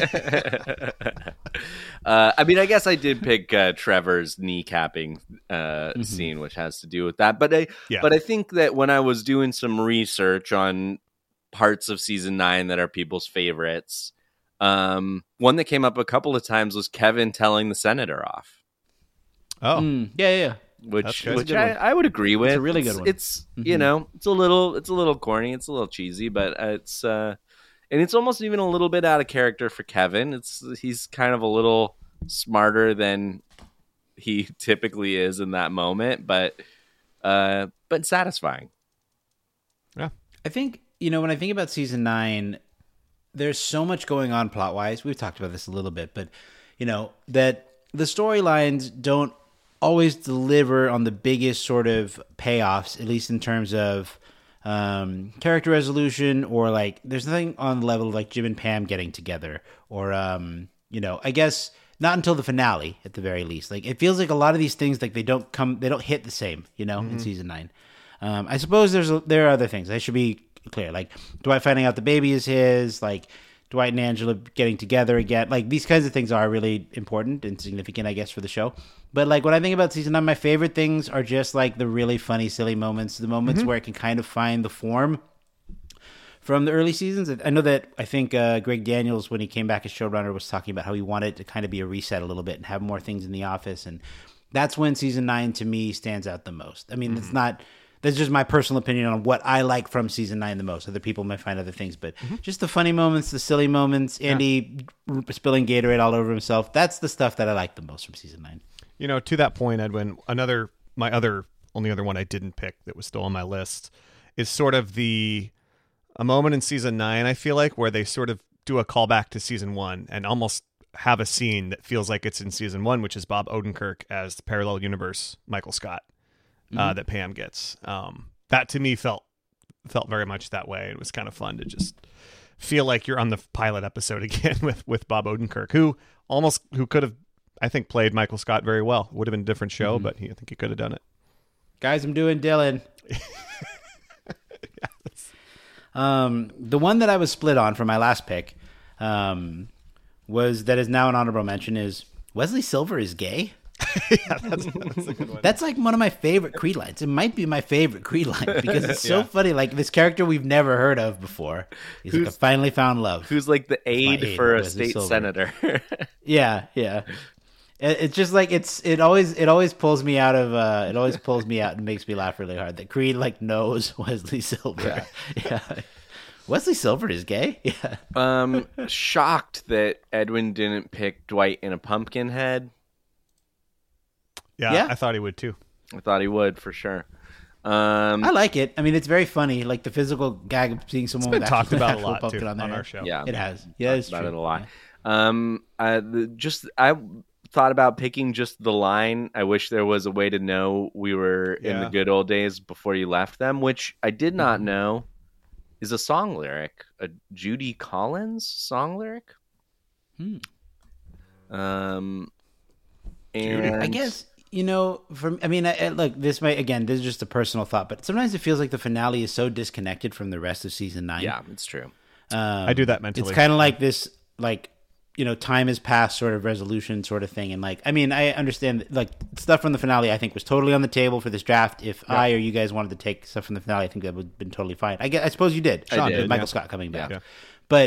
S9: uh, I mean, I guess I did pick uh, Trevor's kneecapping uh, mm-hmm. scene, which has to do with that. But I, yeah. but I think that when I was doing some research on parts of season nine that are people's favorites, Um, one that came up a couple of times was Kevin telling the senator off.
S7: Oh,
S6: mm, yeah, yeah,
S9: which which I, I would agree with.
S6: It's a really good
S9: it's,
S6: one.
S9: It's
S6: mm-hmm.
S9: you know, it's a little, it's a little corny, it's a little cheesy, but it's uh, and it's almost even a little bit out of character for Kevin. It's he's kind of a little smarter than he typically is in that moment, but uh, but satisfying.
S7: Yeah,
S6: I think you know when I think about season nine. There's so much going on plot-wise. We've talked about this a little bit, but, you know, that the storylines don't always deliver on the biggest sort of payoffs, at least in terms of um, character resolution or, like, there's nothing on the level of, like, Jim and Pam getting together or, um, you know, I guess not until the finale, at the very least. Like, it feels like a lot of these things, like, they don't come, they don't hit the same, you know, mm-hmm. in season nine. Um, I suppose there's a, there are other things. I should be clear, like Dwight finding out the baby is his, like Dwight and Angela getting together again, like these kinds of things are really important and significant, I guess, for the show. But like when I think about season nine, my favorite things are just like the really funny, silly moments, the moments mm-hmm. where it can kind of find the form from the early seasons. I know that I think uh, Greg Daniels, when he came back as showrunner, was talking about how he wanted to kind of be a reset a little bit and have more things in the office, and that's when season nine to me stands out the most. I mean, mm-hmm. it's not. That's just my personal opinion on what I like from season nine the most. Other people might find other things, but mm-hmm. just the funny moments, the silly moments, Andy yeah. spilling Gatorade all over himself. That's the stuff that I like the most from season nine.
S7: You know, to that point, Edwin, another, my other, only other one I didn't pick that was still on my list is sort of the, a moment in season nine, I feel like, where they sort of do a callback to season one and almost have a scene that feels like it's in season one, which is Bob Odenkirk as the parallel universe Michael Scott. Uh, mm-hmm. that Pam gets. Um, that to me felt felt very much that way. It was kind of fun to just feel like you're on the pilot episode again with, with Bob Odenkirk, who almost who could have, I think, played Michael Scott very well. Would have been a different show, mm-hmm. but he, I think he could have done it.
S6: Guys, I'm doing Dylan. yes. um, the one that I was split on for my last pick um, was that is now an honorable mention is Wesley Silver is gay.
S7: yeah, that's, that's a good one.
S6: That's like one of my favorite Creed lines. It might be my favorite Creed line because it's so
S7: yeah.
S6: funny. Like this character we've never heard of before. He's who's, like a finally found love.
S9: Who's like the aide, aide for a state Silver. senator.
S6: yeah, yeah. It, it's just like it's it always it always pulls me out of uh, it always pulls me out and makes me laugh really hard. That Creed like knows Wesley Silver. Yeah. yeah. Wesley Silver is gay. Yeah.
S9: Um, shocked that Edwin didn't pick Dwight in a Pumpkinhead.
S7: Yeah, yeah, I thought he would too.
S9: I thought he would for sure. Um,
S6: I like it. I mean, it's very funny. Like the physical gag of seeing someone
S7: it's been
S6: with
S7: talked
S6: actual,
S7: about
S6: actual
S7: a lot
S6: pumpkin
S7: too,
S6: on, their
S7: on
S6: head.
S7: our show.
S9: Yeah,
S6: it has. Yeah, it's
S9: about
S6: true.
S9: it a lot.
S6: Yeah.
S9: Um, I, the, just I thought about picking just the line. I wish there was a way to know we were in
S7: Yeah.
S9: the good old days before you left them, which I did not
S6: Mm-hmm.
S9: know is a song lyric, a Judy Collins song lyric.
S6: Hmm.
S9: Um, and
S6: I guess. You know, from I mean, I, I, look, this might again, this is just a personal thought, but sometimes it feels like the finale is so disconnected from the rest of season nine.
S9: Yeah, it's true.
S6: Um,
S7: I do that mentally.
S6: It's kind of like this, like you know, time has passed sort of resolution sort of thing, and like, I mean, I understand that, like stuff from the finale. I think was totally on the table for this draft. If yeah. I or you guys wanted to take stuff from the finale, I think that would have been totally fine. I guess, I suppose you did. Sean
S9: I did,
S6: did. Michael
S7: yeah.
S6: Scott coming back,
S7: Yeah.
S6: but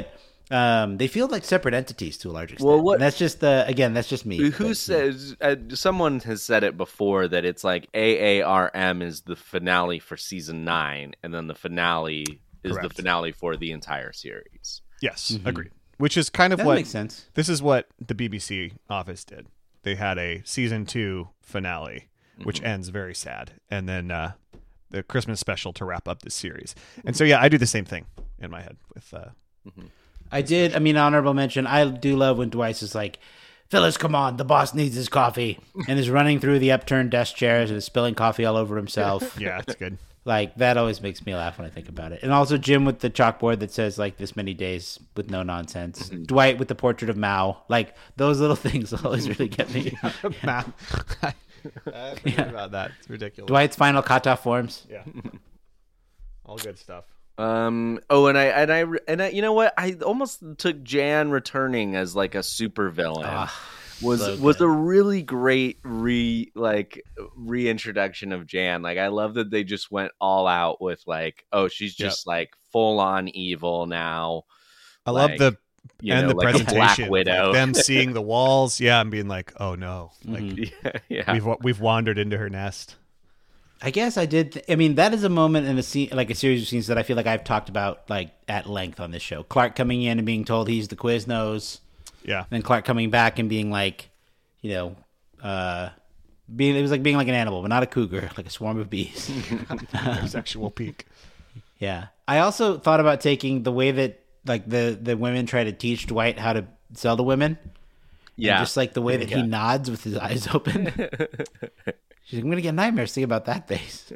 S6: Um, they feel like separate entities to a large extent.
S9: Well, what-
S6: And that's just uh, again, that's just me.
S9: Who
S6: but-
S9: says? Uh, someone has said it before that it's like A A R M is the finale for season nine, and then the finale is
S7: Correct.
S9: the finale for the entire series.
S7: Yes,
S6: Mhm.
S7: agreed. Which is kind of
S6: That
S7: what
S6: makes sense.
S7: This is what the B B C office did. They had a season two finale, which
S9: Mm-hmm.
S7: ends very sad, and then uh, the Christmas special to wrap up this series. And so, yeah, I do the same thing in my head with. Uh,
S9: Mm-hmm.
S6: I did. I mean, honorable mention. I do love when Dwight is like, "Phyllis, come on, the boss needs his coffee," and is running through the upturned desk chairs and is spilling coffee all over himself.
S7: yeah, it's good.
S6: Like that always makes me laugh when I think about it. And also Jim with the chalkboard that says like this many days with no nonsense.
S9: Mm-hmm.
S6: Dwight with the portrait of Mao. Like those little things always really get me.
S7: Mao. I forget about that. It's ridiculous.
S6: Dwight's final kata forms.
S7: Yeah. All good stuff.
S9: Um. Oh, and I and I and I, you know what? I almost took Jan returning as like a super villain.
S6: Ah,
S9: was
S6: so
S9: was
S6: good.
S9: a really great re like reintroduction of Jan. Like I love that they just went all out with like, oh, she's just like full on evil now.
S7: I
S9: Like,
S7: love the
S9: you
S7: and
S9: know,
S7: the
S9: like a
S7: presentation,
S9: Black
S7: like
S9: Widow.
S7: them seeing the walls, yeah, and being like, "Oh no, like
S9: yeah, yeah.
S7: we've we've wandered into her nest."
S6: I guess I did. Th- I mean, that is a moment in a scene, like a series of scenes that I feel like I've talked about like at length on this show. Clark coming in and being told he's the Quiznos.
S7: Yeah.
S6: And then Clark coming back and being like, you know, uh, being it was like being like an animal, but not a cougar, like a swarm of bees.
S7: Sexual peak.
S6: Yeah. I also thought about taking the way that like the the women try to teach Dwight how to sell to women.
S9: Yeah.
S6: And just like the way that he
S9: Yeah.
S6: nods with his eyes open. She's like, I'm gonna get nightmares thinking about that face.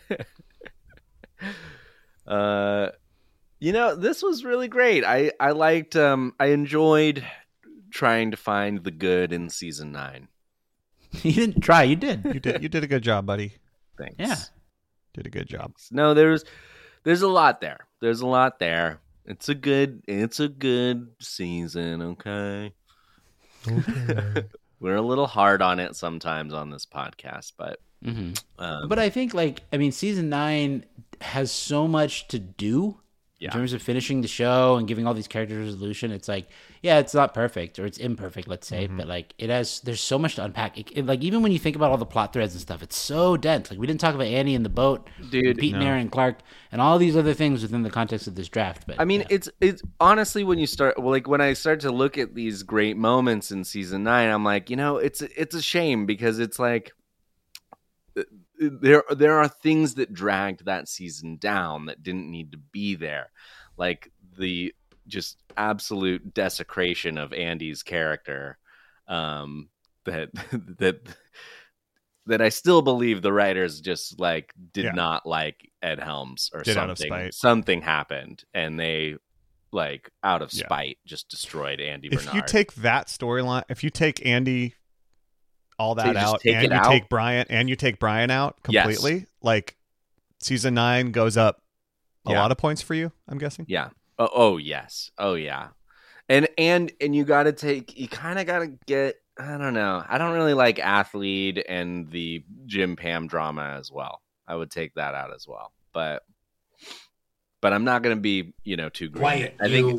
S9: Uh, you know, this was really great. I I liked. Um, I enjoyed trying to find the good in season nine.
S6: You didn't try, you did.
S7: You did you did a good job, buddy.
S9: Thanks.
S6: Yeah.
S7: Did a good job.
S9: No, there's there's a lot there. There's a lot there. It's a good it's a good season, okay?
S7: Okay.
S9: We're a little hard on it sometimes on this podcast, but
S6: Mm-hmm.
S9: um,
S6: But I think, like, I mean, season nine has so much to do
S9: Yeah.
S6: in terms of finishing the show and giving all these characters resolution. It's like, yeah, it's not perfect or it's imperfect, let's say,
S7: Mm-hmm.
S6: but like, it has. There's so much to unpack. It, it- like, even when you think about all the plot threads and stuff, it's so dense. Like, we didn't talk about Annie in the boat,
S9: Dude,
S6: and Pete and
S9: no.
S6: Aaron Clark, and all these other things within the context of this draft. But
S9: I mean, it's it's honestly when you start well, like when I start to look at these great moments in season nine, I'm like, you know, it's it's a shame because it's like uh, there there are things that dragged that season down that didn't need to be there, like the just absolute desecration of Andy's character, um, that that. that I still believe the writers just like did
S7: Yeah.
S9: not like Ed Helms or
S7: Did out of
S9: something.
S7: spite.
S9: Something happened and they like out of
S7: Yeah.
S9: spite just destroyed Andy
S7: If
S9: Bernard.
S7: you take that storyline, if you take Andy, all
S9: So
S7: that
S9: you just
S7: out,
S9: take
S7: and
S9: it
S7: you
S9: out?
S7: take Brian, and you take Brian out
S9: Yes.
S7: completely, like season nine goes up a
S9: Yeah.
S7: lot of points for you. I'm guessing.
S9: Yeah. Oh, oh yes. Oh yeah. And and and you got to take. You kind of got to get. I don't know. I don't really like Athlete and the Jim Pam drama as well. I would take that out as well. But but I'm not going to be, you know, too greedy.
S11: Quiet,
S9: I
S11: you.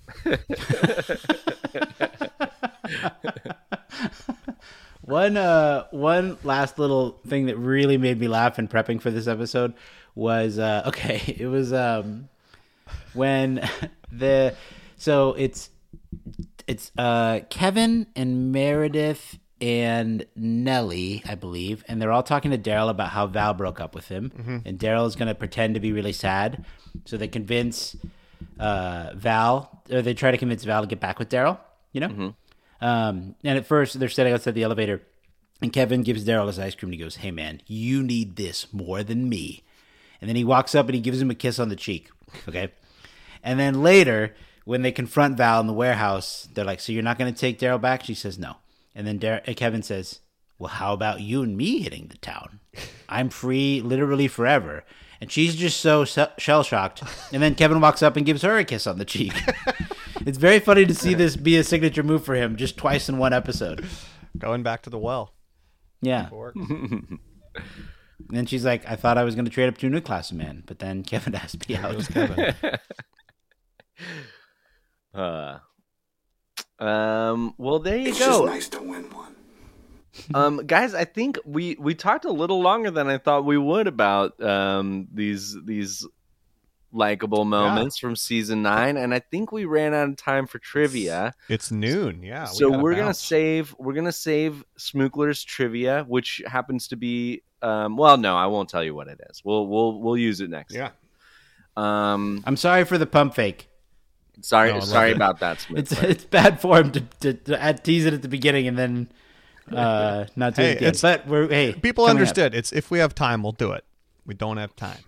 S9: think
S6: One uh one last little thing that really made me laugh in prepping for this episode was uh okay, it was um when the so it's it's uh Kevin and Meredith and Nellie, I believe, and they're all talking to Daryl about how Val broke up with him,
S7: Mhm.
S6: and Daryl is going to pretend to be really sad, so they convince uh Val, or they try to convince Val to get back with Daryl, you know. Um, and at first they're standing outside the elevator, and Kevin gives Daryl his ice cream, and he goes, "Hey man, you need this more than me." And then he walks up and he gives him a kiss on the cheek. Okay. And then later, when they confront Val in the warehouse, they're like, "So you're not going to take Daryl back?" She says, "No." And then Dar- uh, Kevin says, "Well, how about you and me hitting the town? I'm free literally forever." And she's just so se- shell-shocked. And then Kevin walks up and gives her a kiss on the cheek. It's very funny to see this be a signature move for him just twice in one episode.
S7: Going back to the well.
S6: Yeah.
S7: It works.
S6: And then she's like, "I thought I was going to trade up to a new class of man, but then Kevin asked me out."
S7: It was Kevin.
S9: Uh, um. Well, there you
S14: It's
S9: go.
S14: just nice to win one.
S9: Um, guys, I think we, we talked a little longer than I thought we would about um these these likable moments yeah. from season nine, and I think we ran out of time for trivia.
S7: It's noon, yeah.
S9: So
S7: we
S9: we're
S7: bounce.
S9: gonna save we're gonna save Smookler's trivia, which happens to be um. Well, no, I won't tell you what it is. We'll we'll we'll use it next.
S7: Yeah.
S9: Um,
S6: I'm sorry for the pump fake.
S9: Sorry,
S7: no,
S9: sorry
S7: it.
S9: about that, Smookler.
S6: It's it's bad form to, to, to add, tease it at the beginning and then. Uh, not to
S7: hey,
S6: again.
S7: it's
S6: But we're hey
S7: people understood. Up. It's if we have time, we'll do it. We don't have time.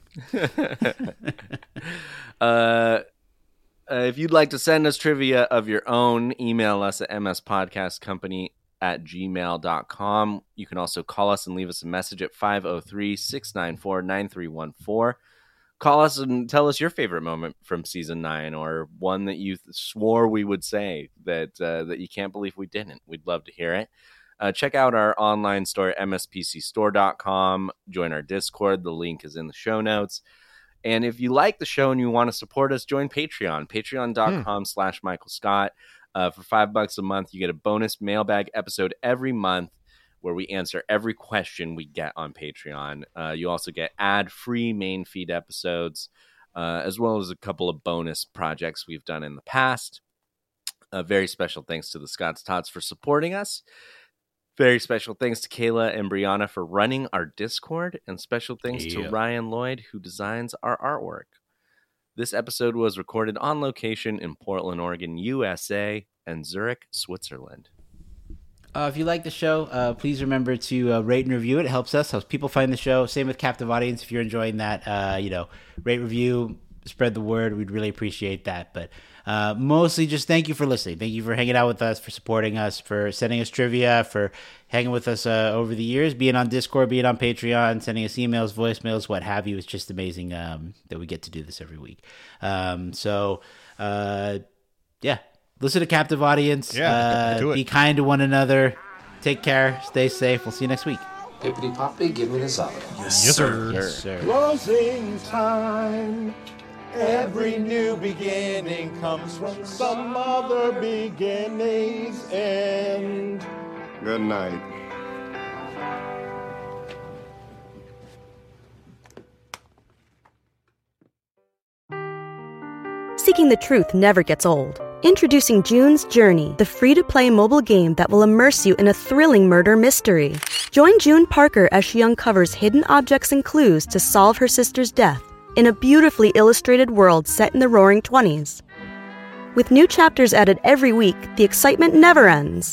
S9: uh, uh, if you'd like to send us trivia of your own, email us at mspodcastcompany at gmail dot com. You can also call us and leave us a message at five oh three, six nine four, nine three one four. Call us and tell us your favorite moment from season nine, or one that you swore we would say that uh, that you can't believe we didn't. We'd love to hear it. Uh, check out our online store, m s p c store dot com. Join our Discord. The link is in the show notes. And if you like the show and you want to support us, join Patreon. Patreon.com hmm. slash Michael Scott. Uh, for five bucks a month, you get a bonus mailbag episode every month where we answer every question we get on Patreon. Uh, you also get ad-free main feed episodes, uh, as well as a couple of bonus projects we've done in the past. A very special thanks to the Scott's Tots for supporting us. Very special thanks to Kayla and Brianna for running our Discord, and special thanks yeah. to Ryan Lloyd, who designs our artwork. This episode was recorded on location in Portland, Oregon, U S A, and Zurich, Switzerland.
S6: Uh, if you like the show, uh, please remember to uh, rate and review it. It helps us, helps people find the show. Same with Captive Audience. If you're enjoying that, uh, you know, rate, review, spread the word. We'd really appreciate that. But uh, mostly just thank you for listening. Thank you for hanging out with us, for supporting us, for sending us trivia, for hanging with us uh, over the years, being on Discord, being on Patreon, sending us emails, voicemails, what have you. It's just amazing um, that we get to do this every week. Um, so, uh, yeah, listen to Captive Audience.
S7: Yeah,
S6: uh,
S7: do it.
S6: Be kind to one another. Take care. Stay safe. We'll see you next week.
S10: Pippity Poppy, give me the solid.
S7: Yes, yes sir.
S6: Yes, sir.
S15: Closing time. Every new beginning comes from some other beginning's end.
S14: Good night.
S16: Seeking the truth never gets old. Introducing June's Journey, the free-to-play mobile game that will immerse you in a thrilling murder mystery. Join June Parker as she uncovers hidden objects and clues to solve her sister's death in a beautifully illustrated world set in the Roaring Twenties. With new chapters added every week, the excitement never ends.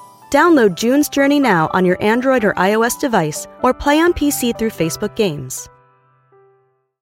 S16: Download June's Journey now on your Android or iOS device, or play on P C through Facebook Games.